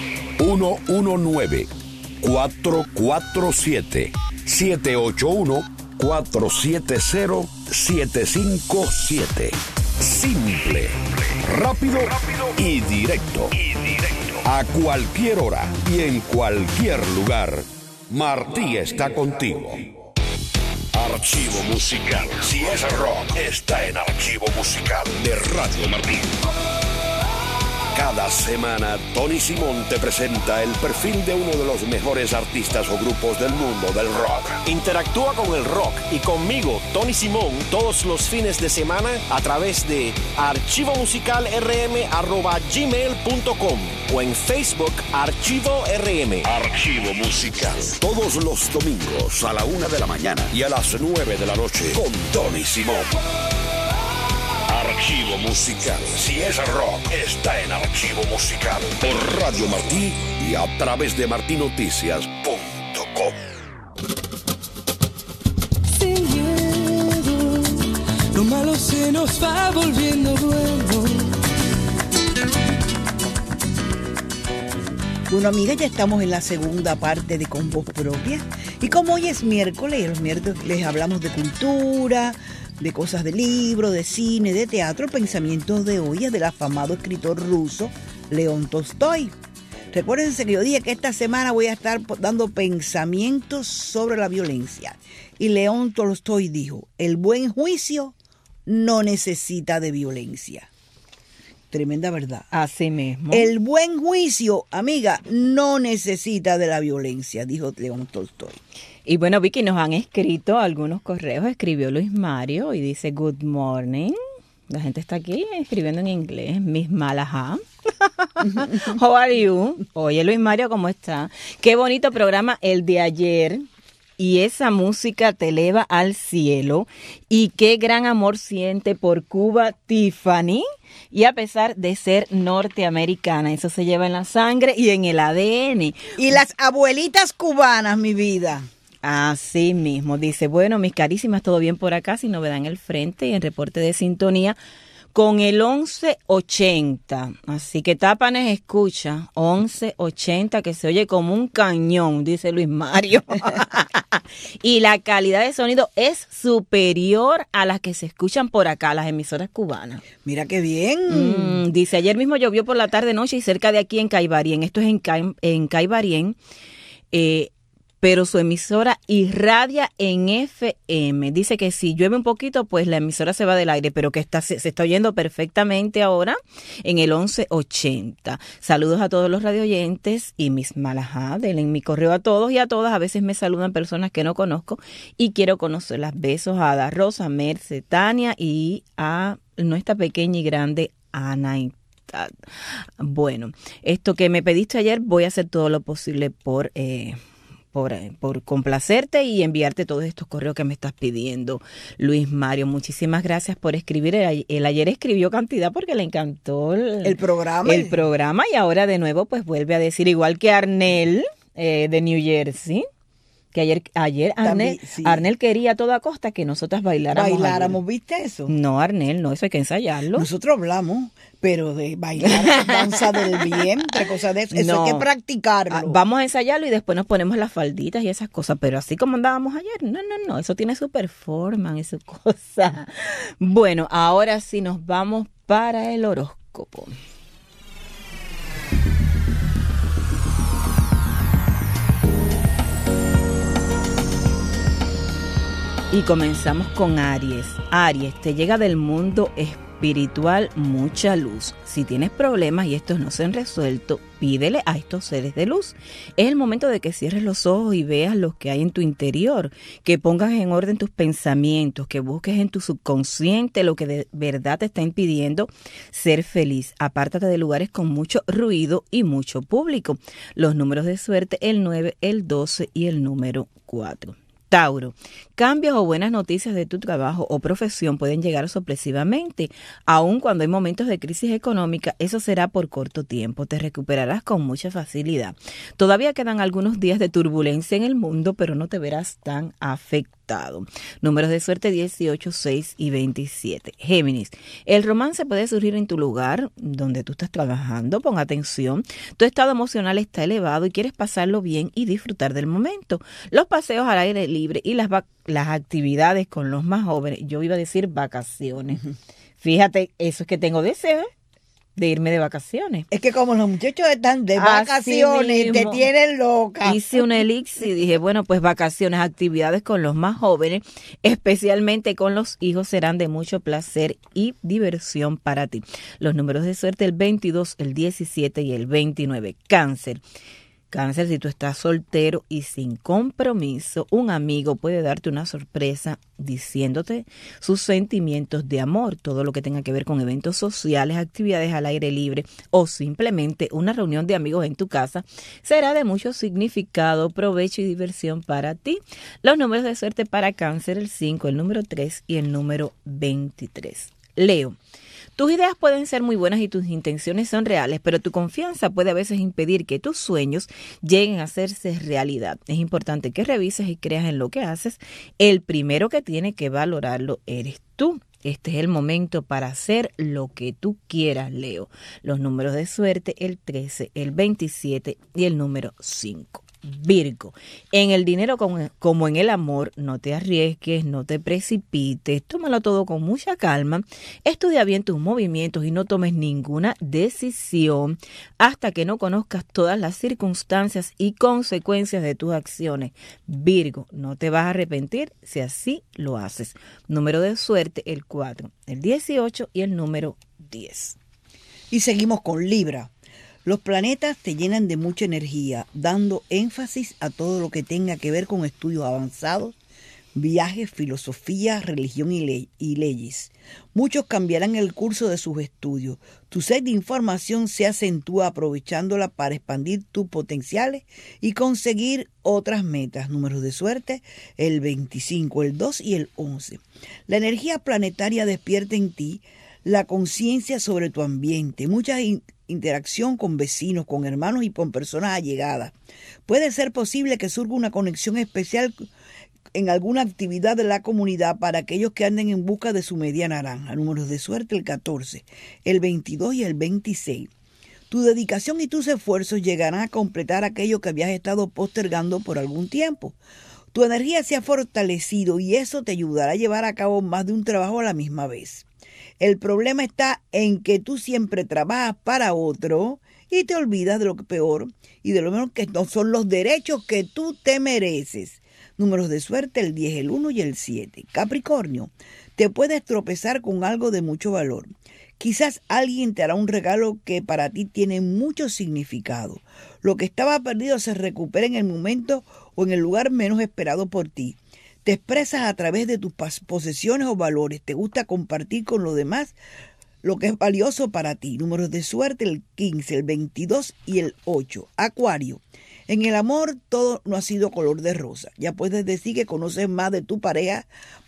119-447-781-470-757. Simple, rápido y directo. A cualquier hora y en cualquier lugar, Martí está contigo. Archivo musical. Si es rock, está en Archivo Musical de Radio Martí. Cada semana, Tony Simón te presenta el perfil de uno de los mejores artistas o grupos del mundo del rock. Interactúa con el rock y conmigo, Tony Simón, todos los fines de semana a través de archivomusicalrm@gmail.com o en Facebook Archivo RM. Archivo Musical. Todos los domingos a la 1 de la mañana y a las 9 de la noche con Tony Simón. Archivo Musical. Si es rock, está en Archivo Musical. Por Radio Martí y a través de martinoticias.com. Sin miedo, lo malo se nos va volviendo bueno. Bueno, amigas, ya estamos en la segunda parte de Con Voz Propia. Y como hoy es miércoles, y los miércoles les hablamos de cultura, de cosas de libro, de cine, de teatro, el pensamiento de hoy es del afamado escritor ruso León Tolstói. Recuérdense que yo dije que esta semana voy a estar dando pensamientos sobre la violencia. Y León Tolstoy dijo, el buen juicio no necesita de violencia. Tremenda verdad. Así mismo. El buen juicio, amiga, no necesita de la violencia, dijo León Tolstoy. Y bueno, Vicky, nos han escrito algunos correos. Escribió Luis Mario y dice, good morning. La gente está aquí escribiendo en inglés. Miss Malaha. How are you? Oye, Luis Mario, ¿cómo está? Qué bonito programa el de ayer. Y esa música te eleva al cielo. Y qué gran amor siente por Cuba Tiffany. Y a pesar de ser norteamericana, eso se lleva en la sangre y en el ADN. Y las abuelitas cubanas, mi vida. Así mismo. Dice, bueno, mis carísimas, todo bien por acá, sin novedad en el frente y en reporte de sintonía con el 1180. Así que Tápanes escucha, 1180, que se oye como un cañón, dice Luis Mario. Y la calidad de sonido es superior a las que se escuchan por acá, las emisoras cubanas. Mira qué bien. Dice, ayer mismo llovió por la tarde noche y cerca de aquí en Caibarien. Esto es en Caibarien. Pero su emisora irradia en FM. Dice que si llueve un poquito, pues la emisora se va del aire, pero que se está oyendo perfectamente ahora en el 1180. Saludos a todos los radioyentes y Miss Malaha, denle mi correo a todos y a todas. A veces me saludan personas que no conozco y quiero conocerlas. Besos a Ada Rosa, Merce, Tania y a nuestra pequeña y grande Ana. Bueno, esto que me pediste ayer, voy a hacer todo lo posible por complacerte y enviarte todos estos correos que me estás pidiendo, Luis Mario. Muchísimas gracias por escribir. Él ayer escribió cantidad porque le encantó el programa y ahora de nuevo pues vuelve a decir, igual que Arnel de New Jersey, que ayer Arnel, sí. Arnel quería a toda costa que nosotras bailáramos. ¿Viste eso? No, Arnel, no, eso hay que ensayarlo. Nosotros hablamos, pero de bailar danza del vientre, cosas de eso, eso hay que practicarlo. Vamos a ensayarlo y después nos ponemos las falditas y esas cosas, pero así como andábamos ayer, no, eso tiene su performance y su cosa. Bueno, ahora sí nos vamos para el horóscopo. Y comenzamos con Aries. Aries, te llega del mundo espiritual mucha luz. Si tienes problemas y estos no se han resuelto, pídele a estos seres de luz. Es el momento de que cierres los ojos y veas lo que hay en tu interior, que pongas en orden tus pensamientos, que busques en tu subconsciente lo que de verdad te está impidiendo ser feliz. Apártate de lugares con mucho ruido y mucho público. Los números de suerte, el 9, el 12 y el número 4. Tauro, cambios o buenas noticias de tu trabajo o profesión pueden llegar sorpresivamente. Aun cuando hay momentos de crisis económica, eso será por corto tiempo. Te recuperarás con mucha facilidad. Todavía quedan algunos días de turbulencia en el mundo, pero no te verás tan afectado. Números de suerte 18, 6 y 27. Géminis, el romance puede surgir en tu lugar donde tú estás trabajando. Pon atención. Tu estado emocional está elevado y quieres pasarlo bien y disfrutar del momento. Los paseos al aire libre y las actividades con los más jóvenes, yo iba a decir vacaciones. Fíjate, eso es que tengo deseo de irme de vacaciones. Es que como los muchachos están de vacaciones, te tienen loca. Hice un elixir y dije, bueno, pues vacaciones, actividades con los más jóvenes, especialmente con los hijos, serán de mucho placer y diversión para ti. Los números de suerte, el 22, el 17 y el 29. Cáncer. Cáncer, si tú estás soltero y sin compromiso, un amigo puede darte una sorpresa diciéndote sus sentimientos de amor. Todo lo que tenga que ver con eventos sociales, actividades al aire libre o simplemente una reunión de amigos en tu casa será de mucho significado, provecho y diversión para ti. Los números de suerte para Cáncer, el 5, el número 3 y el número 23. Leo. Tus ideas pueden ser muy buenas y tus intenciones son reales, pero tu confianza puede a veces impedir que tus sueños lleguen a hacerse realidad. Es importante que revises y creas en lo que haces. El primero que tiene que valorarlo eres tú. Este es el momento para hacer lo que tú quieras, Leo. Los números de suerte, el 13, el 27 y el número 5. Virgo, en el dinero como en el amor, no te arriesgues, no te precipites, tómalo todo con mucha calma, estudia bien tus movimientos y no tomes ninguna decisión hasta que no conozcas todas las circunstancias y consecuencias de tus acciones. Virgo, no te vas a arrepentir si así lo haces. Número de suerte, el 4, el 18 y el número 10. Y seguimos con Libra. Los planetas te llenan de mucha energía, dando énfasis a todo lo que tenga que ver con estudios avanzados, viajes, filosofía, religión y leyes. Muchos cambiarán el curso de sus estudios. Tu sed de información se acentúa aprovechándola para expandir tus potenciales y conseguir otras metas. Números de suerte, el 25, el 2 y el 11. La energía planetaria despierta en ti la conciencia sobre tu ambiente, mucha interacción con vecinos, con hermanos y con personas allegadas. Puede ser posible que surja una conexión especial en alguna actividad de la comunidad para aquellos que anden en busca de su media naranja. Números de suerte, el 14, el 22 y el 26. Tu dedicación y tus esfuerzos llegarán a completar aquello que habías estado postergando por algún tiempo. Tu energía se ha fortalecido y eso te ayudará a llevar a cabo más de un trabajo a la misma vez. El problema está en que tú siempre trabajas para otro y te olvidas de lo que peor y de lo menos que no son los derechos que tú te mereces. Números de suerte, el 10, el 1 y el 7. Capricornio, te puedes tropezar con algo de mucho valor. Quizás alguien te hará un regalo que para ti tiene mucho significado. Lo que estaba perdido se recupera en el momento o en el lugar menos esperado por ti. Te expresas a través de tus posesiones o valores. Te gusta compartir con los demás lo que es valioso para ti. Números de suerte, el 15, el 22 y el 8. Acuario. En el amor todo no ha sido color de rosa. Ya puedes decir que conoces más de tu pareja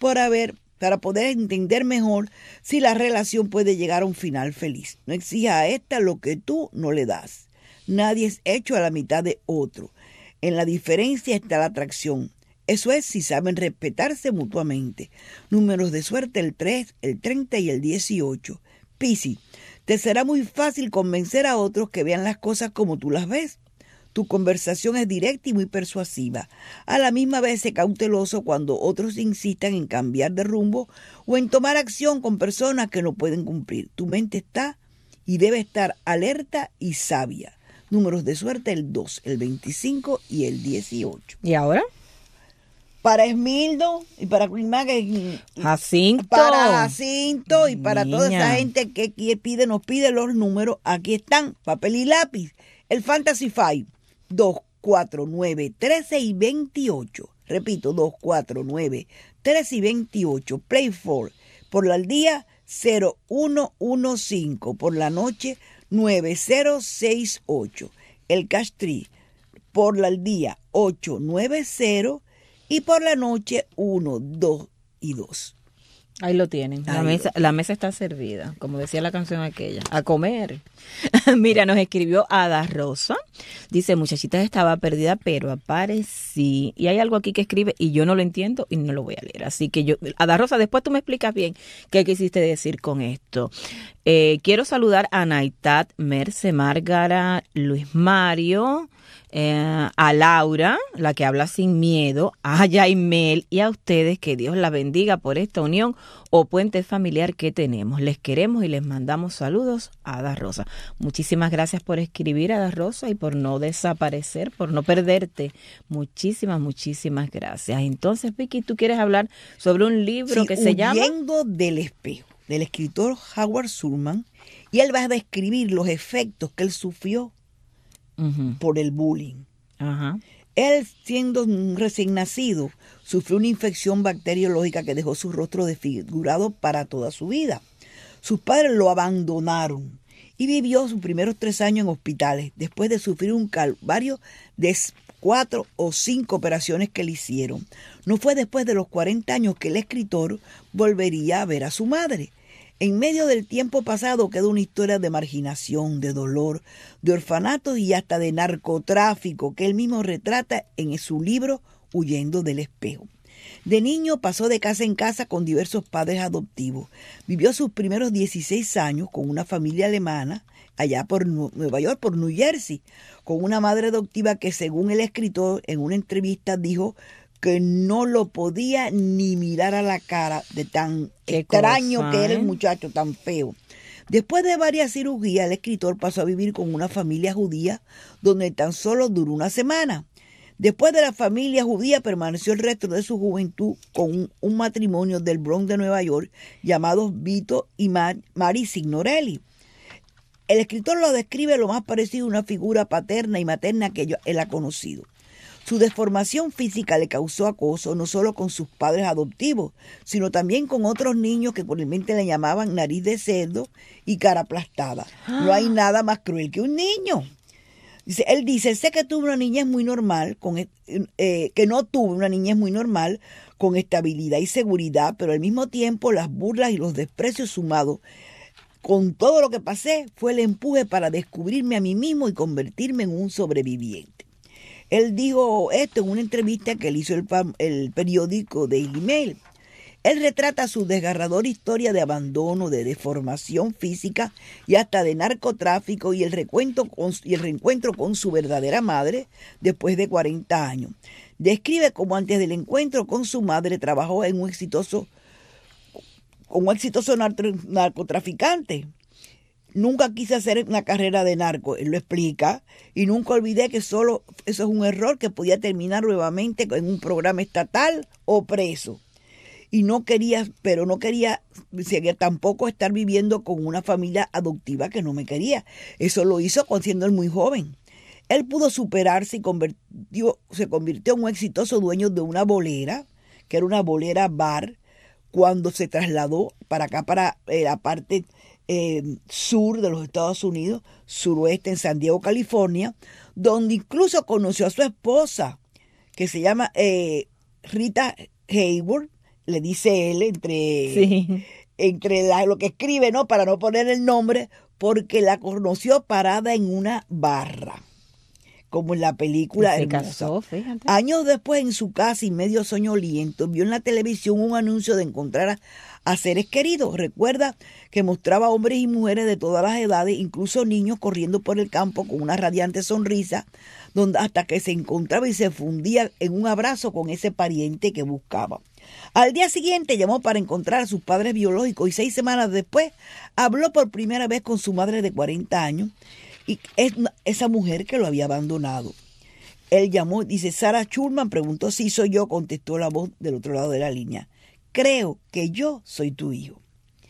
para poder entender mejor si la relación puede llegar a un final feliz. No exijas a esta lo que tú no le das. Nadie es hecho a la mitad de otro. En la diferencia está la atracción. Eso es si saben respetarse mutuamente. Números de suerte, el 3, el 30 y el 18. Piscis, te será muy fácil convencer a otros que vean las cosas como tú las ves. Tu conversación es directa y muy persuasiva. A la misma vez sé cauteloso cuando otros insistan en cambiar de rumbo o en tomar acción con personas que no pueden cumplir. Tu mente está y debe estar alerta y sabia. Números de suerte, el 2, el 25 y el 18. ¿Y ahora? Para Esmildo y para Jacinto. Para Jacinto y para toda esa gente que nos pide los números. Aquí están, papel y lápiz. El Fantasy 5, 2, 4, 9, 13 y 28. Repito, 2, 4, 9, 13 y 28. Play 4. Por el día, 0115. Por la noche, 9068. El Cash Tree. Por el día, 890. Y por la noche, 1, 2 y 2. Ahí lo tienen. La mesa está servida, como decía la canción aquella. A comer. Mira, nos escribió Ada Rosa. Dice, muchachita, estaba perdida, pero aparecí. Y hay algo aquí que escribe y yo no lo entiendo y no lo voy a leer. Así que Ada Rosa, después tú me explicas bien qué quisiste decir con esto. Quiero saludar a Naitat, Merce, Márgara, Luis Mario, a Laura, la que habla sin miedo, a Yaimel y a ustedes, que Dios la bendiga por esta unión o puente familiar que tenemos. Les queremos y les mandamos saludos a Ada Rosa. Muchísimas gracias por escribir, Ada Rosa, y por no desaparecer, por no perderte. Muchísimas gracias. Entonces, Vicky, ¿tú quieres hablar sobre un libro que se llama Huyendo del espejo, del escritor Howard Schulman? Y él va a describir los efectos que él sufrió por el bullying. Él, siendo un recién nacido, sufrió una infección bacteriológica que dejó su rostro desfigurado para toda su vida. Sus padres lo abandonaron y vivió sus primeros 3 años en hospitales después de sufrir un calvario de 4 o 5 operaciones que le hicieron. No fue después de los 40 años que el escritor volvería a ver a su madre. En medio del tiempo pasado queda una historia de marginación, de dolor, de orfanato y hasta de narcotráfico que él mismo retrata en su libro Huyendo del espejo. De niño pasó de casa en casa con diversos padres adoptivos. Vivió sus primeros 16 años con una familia alemana allá por Nueva York, por New Jersey, con una madre adoptiva que, según el escritor, en una entrevista dijo que no lo podía ni mirar a la cara de tan extraño que era el muchacho, tan feo. Después de varias cirugías, el escritor pasó a vivir con una familia judía donde tan solo duró una semana. Después de la familia judía, permaneció el resto de su juventud con un matrimonio del Bronx de Nueva York llamados Vito y Mary Signorelli. El escritor lo describe lo más parecido a una figura paterna y materna que él ha conocido. Su deformación física le causó acoso no solo con sus padres adoptivos, sino también con otros niños que comúnmente le llamaban nariz de cerdo y cara aplastada. No hay nada más cruel que un niño. Él dice, sé que tuve una niñez muy normal, que no tuve una niñez muy normal, con estabilidad y seguridad, pero al mismo tiempo las burlas y los desprecios sumados con todo lo que pasé fue el empuje para descubrirme a mí mismo y convertirme en un sobreviviente. Él dijo esto en una entrevista que le hizo el periódico Daily Mail. Él retrata su desgarradora historia de abandono, de deformación física y hasta de narcotráfico y el reencuentro con su verdadera madre después de 40 años. Describe cómo antes del encuentro con su madre trabajó en un exitoso narcotraficante. Nunca quise hacer una carrera de narco, él lo explica, y nunca olvidé que solo eso es un error que podía terminar nuevamente en un programa estatal o preso. Y no quería tampoco estar viviendo con una familia adoptiva que no me quería. Eso lo hizo siendo él muy joven. Él pudo superarse y se convirtió en un exitoso dueño de una bolera, que era una bolera bar, cuando se trasladó para acá, para la parte sur de los Estados Unidos, suroeste, en San Diego, California, donde incluso conoció a su esposa, que se llama Rita Hayworth, le dice él entre lo que escribe, ¿no? Para no poner el nombre, porque la conoció parada en una barra, como en la película. Se casó, fíjate. Años después, en su casa y medio soñoliento, vio en la televisión un anuncio de encontrar a seres queridos. Recuerda que mostraba hombres y mujeres de todas las edades, incluso niños corriendo por el campo con una radiante sonrisa, hasta que se encontraba y se fundía en un abrazo con ese pariente que buscaba. Al día siguiente llamó para encontrar a sus padres biológicos y 6 semanas después habló por primera vez con su madre de 40 años y esa mujer que lo había abandonado. Él llamó, dice, Sarah Schulman, preguntó si soy yo, contestó la voz del otro lado de la línea. Creo que yo soy tu hijo.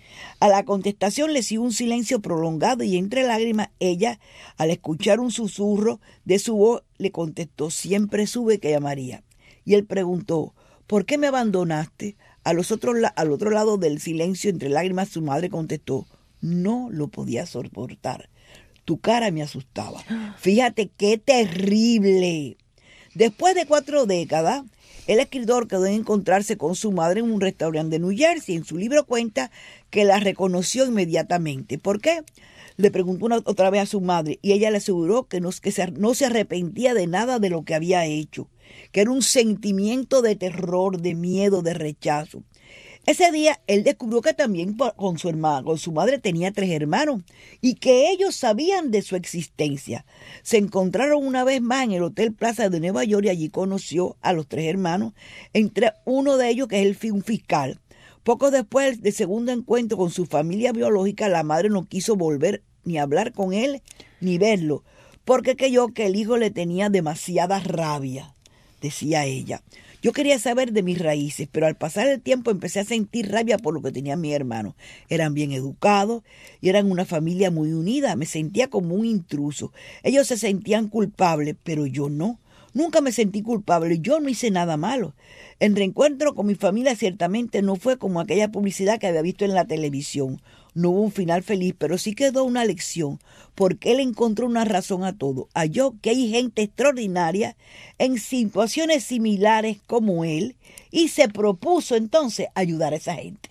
A la contestación le siguió un silencio prolongado y entre lágrimas ella, al escuchar un susurro de su voz, le contestó, siempre supe que llamaría. Y él preguntó, ¿por qué me abandonaste? Al otro lado del silencio, entre lágrimas, su madre contestó, no lo podía soportar. Tu cara me asustaba. Fíjate qué terrible. Después de 4 décadas, el escritor quedó en encontrarse con su madre en un restaurante de New Jersey. En su libro cuenta que la reconoció inmediatamente. ¿Por qué? Le preguntó otra vez a su madre y ella le aseguró que no se arrepentía de nada de lo que había hecho, que era un sentimiento de terror, de miedo, de rechazo. Ese día él descubrió que también con su madre tenía 3 hermanos y que ellos sabían de su existencia. Se encontraron una vez más en el Hotel Plaza de Nueva York y allí conoció a los 3 hermanos, entre uno de ellos que es un fiscal. Poco después del segundo encuentro con su familia biológica, la madre no quiso volver ni hablar con él ni verlo, porque creyó que el hijo le tenía demasiada rabia, decía ella. Yo quería saber de mis raíces, pero al pasar el tiempo empecé a sentir rabia por lo que tenía mi hermano. Eran bien educados y eran una familia muy unida. Me sentía como un intruso. Ellos se sentían culpables, pero yo no. Nunca me sentí culpable. Yo no hice nada malo. El reencuentro con mi familia ciertamente no fue como aquella publicidad que había visto en la televisión. No hubo un final feliz, pero sí quedó una lección, porque él encontró una razón a todo. Halló que hay gente extraordinaria en situaciones similares como él y se propuso entonces ayudar a esa gente.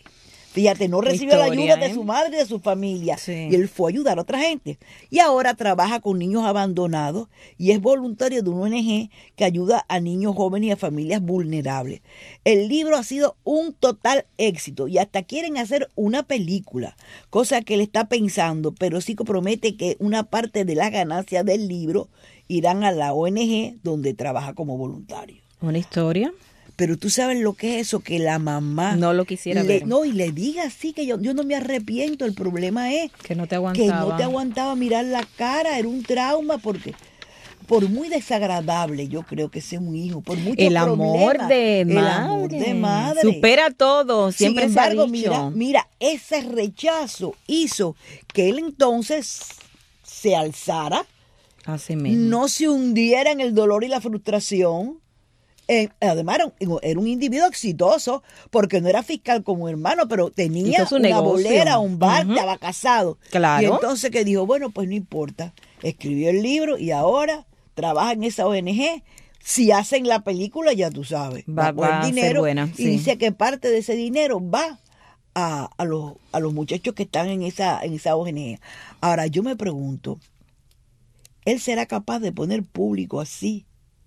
Fíjate, no recibió la ayuda de su madre y de su familia. Y él fue a ayudar a otra gente. Y ahora trabaja con niños abandonados y es voluntario de una ONG que ayuda a niños jóvenes y a familias vulnerables. El libro ha sido un total éxito y hasta quieren hacer una película, cosa que él está pensando, pero sí que promete que una parte de las ganancias del libro irán a la ONG donde trabaja como voluntario. Una historia. Pero tú sabes lo que es eso, que la mamá no lo quisiera ver. No, y le diga así que yo no me arrepiento. El problema es que no te aguantaba mirar la cara. Era un trauma porque por muy desagradable yo creo que sea un hijo, por mucho el amor de madre supera todo, siempre. Sin embargo, se ha dicho. Mira, ese rechazo hizo que él entonces se alzara, así mismo, no se hundiera en el dolor y la frustración. Además era un individuo exitoso porque no era fiscal como hermano, pero tenía una bolera, un bar, estaba casado. Claro. Y entonces que dijo, bueno, pues no importa. Escribió el libro y ahora trabaja en esa ONG. Si hacen la película, ya tú sabes, va a dinero, ser buena, y dice que parte de ese dinero va a los muchachos que están en esa ONG. Ahora yo me pregunto, ¿él será capaz de poner público así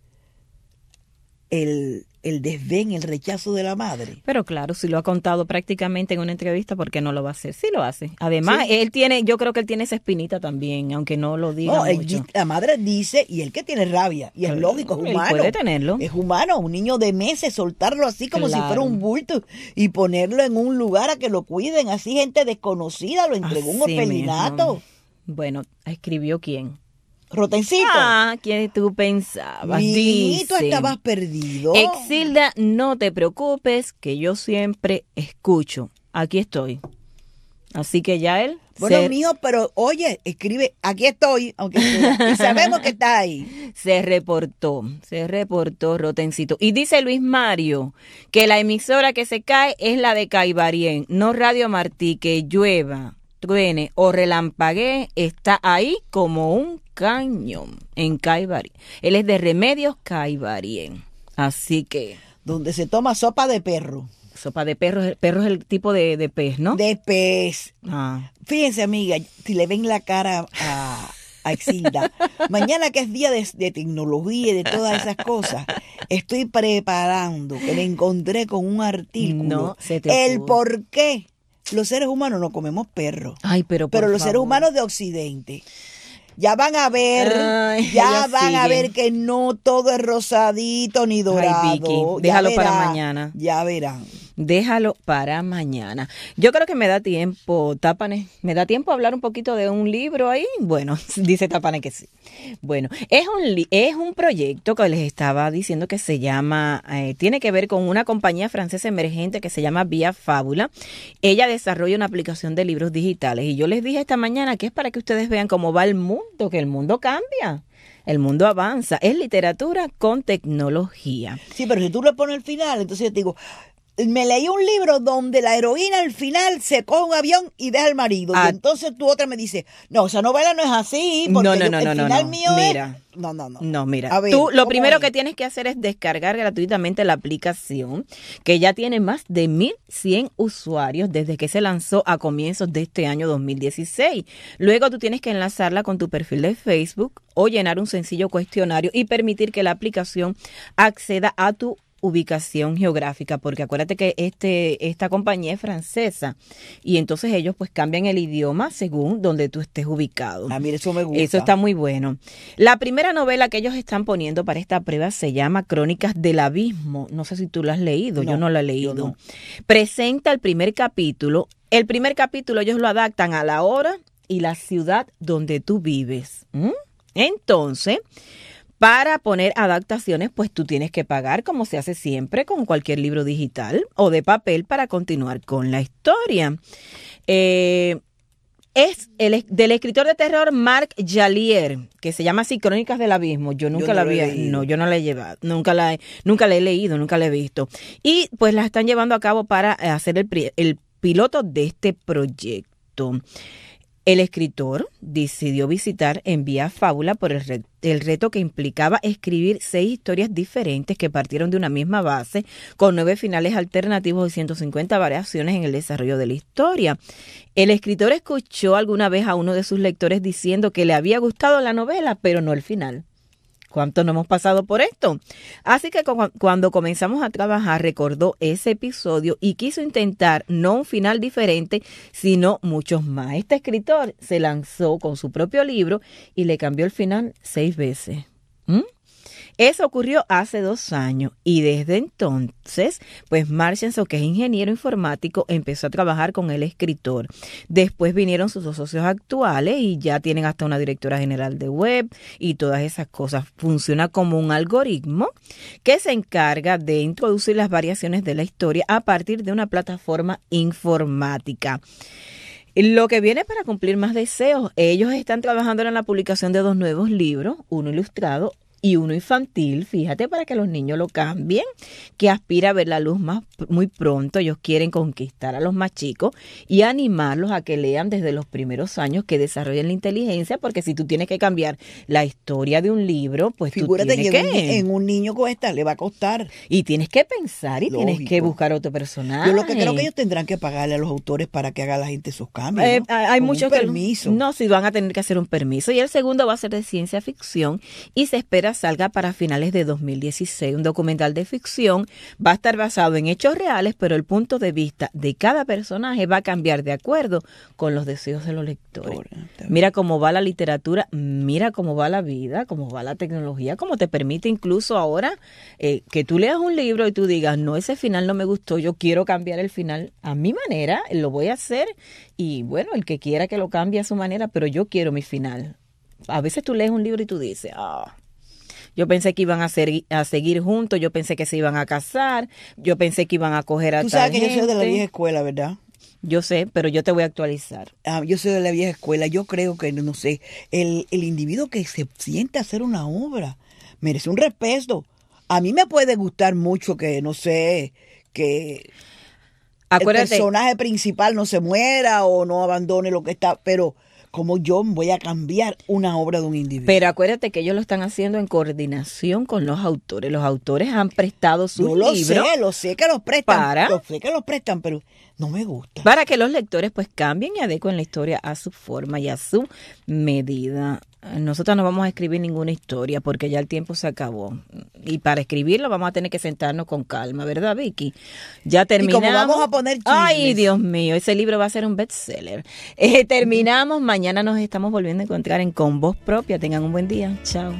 el desdén, el rechazo de la madre? Pero claro, si lo ha contado prácticamente en una entrevista, ¿por qué no lo va a hacer? Sí lo hace. Además, yo creo que él tiene esa espinita también, aunque no lo diga mucho. La madre dice, y él que tiene rabia, y es lógico, es humano. Él puede tenerlo. Es humano, un niño de meses, soltarlo así como si fuera un bulto y ponerlo en un lugar a que lo cuiden, así gente desconocida, lo entregó un orfelinato. Bueno, ¿escribió quién? Rotencito. ¿Quién tú pensabas? Sí, tú estabas perdido. Exilda, no te preocupes, que yo siempre escucho. Aquí estoy. Así que ya él... Bueno, mijo, pero oye, escribe, aquí estoy, aunque y sabemos que está ahí. Se reportó Rotencito. Y dice Luis Mario que la emisora que se cae es la de Caibarien, no Radio Martí, que llueva, truene o relampaguee, está ahí como un cañón en Caibarien. Él es de Remedios Caibarien. Así que... donde se toma sopa de perro. Sopa de perro es el tipo de pez, ¿no? De pez. Fíjense, amiga, si le ven la cara a Exilda, mañana que es día de tecnología y de todas esas cosas, estoy preparando, que le encontré con un artículo, el por qué los seres humanos no comemos perro. Ay, pero los seres humanos de Occidente. Ya van a ver, a ver que no todo es rosadito ni dorado. Ay, Vicky, déjalo para mañana. Ya verán. Déjalo para mañana. Yo creo que me da tiempo, Tápane, ¿me da tiempo a hablar un poquito de un libro ahí? Bueno, dice Tápane que sí. Bueno, es un proyecto que les estaba diciendo que se llama, tiene que ver con una compañía francesa emergente que se llama Vía Fábula. Ella desarrolla una aplicación de libros digitales y yo les dije esta mañana que es para que ustedes vean cómo va el mundo, que el mundo cambia. El mundo avanza. Es literatura con tecnología. Sí, pero si tú le pones el final, entonces yo te digo... Me leí un libro donde la heroína al final se coge un avión y deja al marido. Y entonces tú otra me dices, no, esa novela no es así. Porque el final mío mira, es... No. No, mira, a ver, tú lo primero que tienes que hacer es descargar gratuitamente la aplicación, que ya tiene más de 1,100 usuarios desde que se lanzó a comienzos de este año 2016. Luego tú tienes que enlazarla con tu perfil de Facebook o llenar un sencillo cuestionario y permitir que la aplicación acceda a tu ubicación geográfica, porque acuérdate que esta compañía es francesa y entonces ellos pues cambian el idioma según donde tú estés ubicado. Mira, eso me gusta. Eso está muy bueno. La primera novela que ellos están poniendo para esta prueba se llama Crónicas del Abismo. No sé si tú la has leído, yo no la he leído. No. Presenta el primer capítulo. El primer capítulo ellos lo adaptan a la hora y la ciudad donde tú vives. Entonces... para poner adaptaciones, pues tú tienes que pagar, como se hace siempre con cualquier libro digital o de papel, para continuar con la historia. Es del escritor de terror Marc Jallier, que se llama así Crónicas del Abismo. Yo no la he llevado, nunca la he leído, nunca la he visto. Y pues la están llevando a cabo para hacer el piloto de este proyecto. El escritor decidió visitar en Vía Fábula por el reto que implicaba escribir 6 historias diferentes que partieron de una misma base, con 9 finales alternativos y 150 variaciones en el desarrollo de la historia. El escritor escuchó alguna vez a uno de sus lectores diciendo que le había gustado la novela, pero no el final. ¿Cuántos no hemos pasado por esto? Así que cuando comenzamos a trabajar recordó ese episodio y quiso intentar no un final diferente, sino muchos más. Este escritor se lanzó con su propio libro y le cambió el final 6 veces. Eso ocurrió hace 2 años y desde entonces, pues Marchenson, que es ingeniero informático, empezó a trabajar con el escritor. Después vinieron sus 2 socios actuales y ya tienen hasta una directora general de web y todas esas cosas. Funciona como un algoritmo que se encarga de introducir las variaciones de la historia a partir de una plataforma informática. Lo que viene para cumplir más deseos, ellos están trabajando en la publicación de 2 nuevos libros, uno ilustrado y uno infantil, fíjate, para que los niños lo cambien, que aspira a ver la luz muy pronto. Ellos quieren conquistar a los más chicos y animarlos a que lean desde los primeros años, que desarrollen la inteligencia, porque si tú tienes que cambiar la historia de un libro, pues figúrate, tú tienes que en un niño con esta le va a costar. Y tienes que pensar y Lógico. Tienes que buscar otro personaje. Yo lo que creo que ellos tendrán que pagarle a los autores para que haga la gente esos cambios, ¿no? Hay con muchos un permiso. No, sí van a tener que hacer un permiso. Y el segundo va a ser de ciencia ficción y se espera salga para finales de 2016. Un documental de ficción, va a estar basado en hechos reales, pero el punto de vista de cada personaje va a cambiar de acuerdo con los deseos de los lectores. Mira cómo va la literatura, mira cómo va la vida, cómo va la tecnología, cómo te permite incluso ahora que tú leas un libro y tú digas, no, ese final no me gustó, yo quiero cambiar el final a mi manera, lo voy a hacer, y bueno, el que quiera que lo cambie a su manera, pero yo quiero mi final. A veces tú lees un libro y tú dices, yo pensé que iban a seguir juntos, yo pensé que se iban a casar, yo pensé que iban a coger a tal gente. Tú sabes que yo soy de la vieja escuela, ¿verdad? Yo sé, pero yo te voy a actualizar. Yo soy de la vieja escuela. Yo creo que, no sé, el individuo que se siente a hacer una obra merece un respeto. A mí me puede gustar mucho que, no sé, que acuérdate, el personaje principal no se muera o no abandone lo que está, pero ¿cómo yo voy a cambiar una obra de un individuo? Pero acuérdate que ellos lo están haciendo en coordinación con los autores. Los autores han prestado sus libros. Lo sé que los prestan, pero no me gusta. Para que los lectores pues cambien y adecuen la historia a su forma y a su medida. Nosotros no vamos a escribir ninguna historia porque ya el tiempo se acabó. Y para escribirlo vamos a tener que sentarnos con calma, ¿verdad, Vicky? Ya terminamos. Y como vamos a poner chismes. Ay, Dios mío, ese libro va a ser un bestseller. Terminamos, mañana nos estamos volviendo a encontrar en Con Voz Propia. Tengan un buen día. Chao.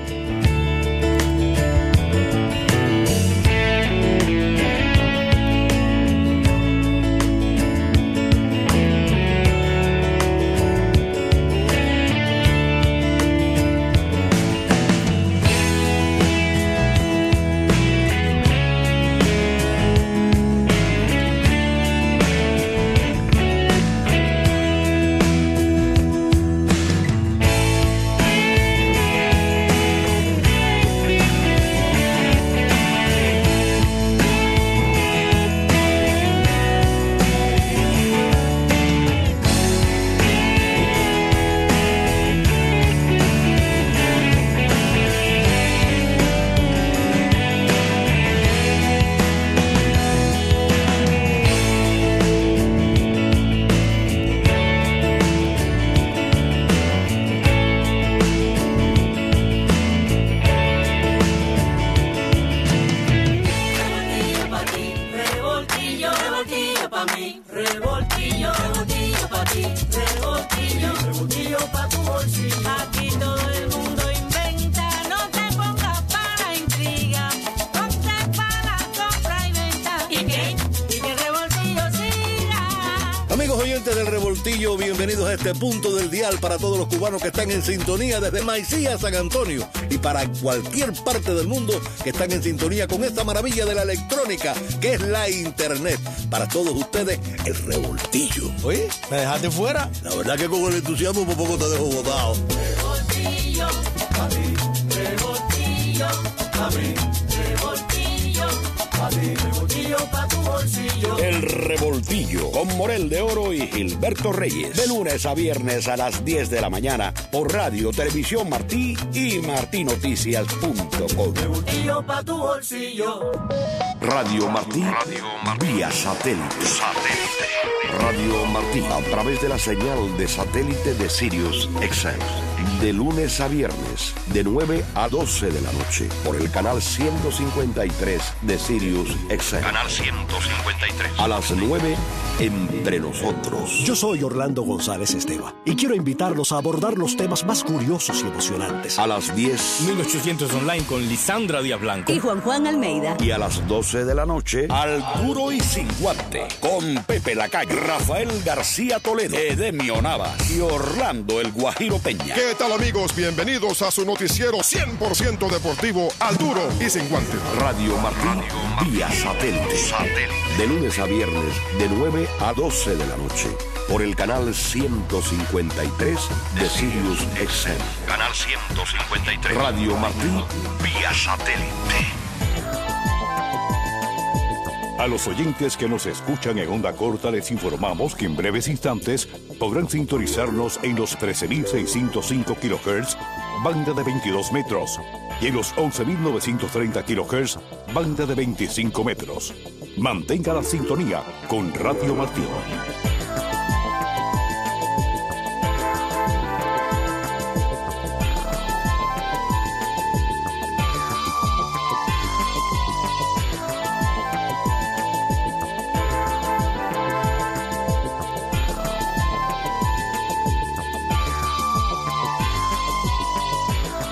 Amigos oyentes del Revoltillo, bienvenidos a este punto del dial para todos los cubanos que están en sintonía desde Maicía a San Antonio y para cualquier parte del mundo que están en sintonía con esta maravilla de la electrónica que es la internet. Para todos ustedes, el Revoltillo. Oye, ¿me dejaste fuera? La verdad que con el entusiasmo por poco te dejo botado. Revoltillo, a mí, revoltillo, a mí, revoltillo, a mí, revoltillo. pa' tu bolsillo. El Revoltillo con Morel de Oro y Gilberto Reyes. De lunes a viernes a las 10 de la mañana por Radio Televisión Martí y martinoticias.com. Revoltillo pa' tu bolsillo. Radio Martí, vía satélite. Radio Martí, a través de la señal de satélite de Sirius XM. De lunes a viernes, de 9 a 12 de la noche, por el canal 153 de Sirius XM. Canal 153. A las 9, Entre Nosotros. Yo soy Orlando González Esteva y quiero invitarlos a abordar los temas más curiosos y emocionantes. A las 10, 1800 online con Lisandra Díaz Blanco y Juan Almeida. Y a las 12 de la noche, Al Duro y Sin Guante, con Pepe Lacalle, Rafael García Toledo, Edemio Navas y Orlando El Guajiro Peña. ¿Qué tal, amigos? Bienvenidos a su noticiero 100% deportivo, Al Duro y Sin Guante. Radio Martí, vía satélite. De lunes a viernes, de 9 a 12 de la noche, por el canal 153 de Sirius XM. Canal 153. Radio Martí, vía satélite. A los oyentes que nos escuchan en onda corta les informamos que en breves instantes podrán sintonizarnos en los 13.605 kHz, banda de 22 metros, y en los 11.930 kHz, banda de 25 metros. Mantenga la sintonía con Radio Martí.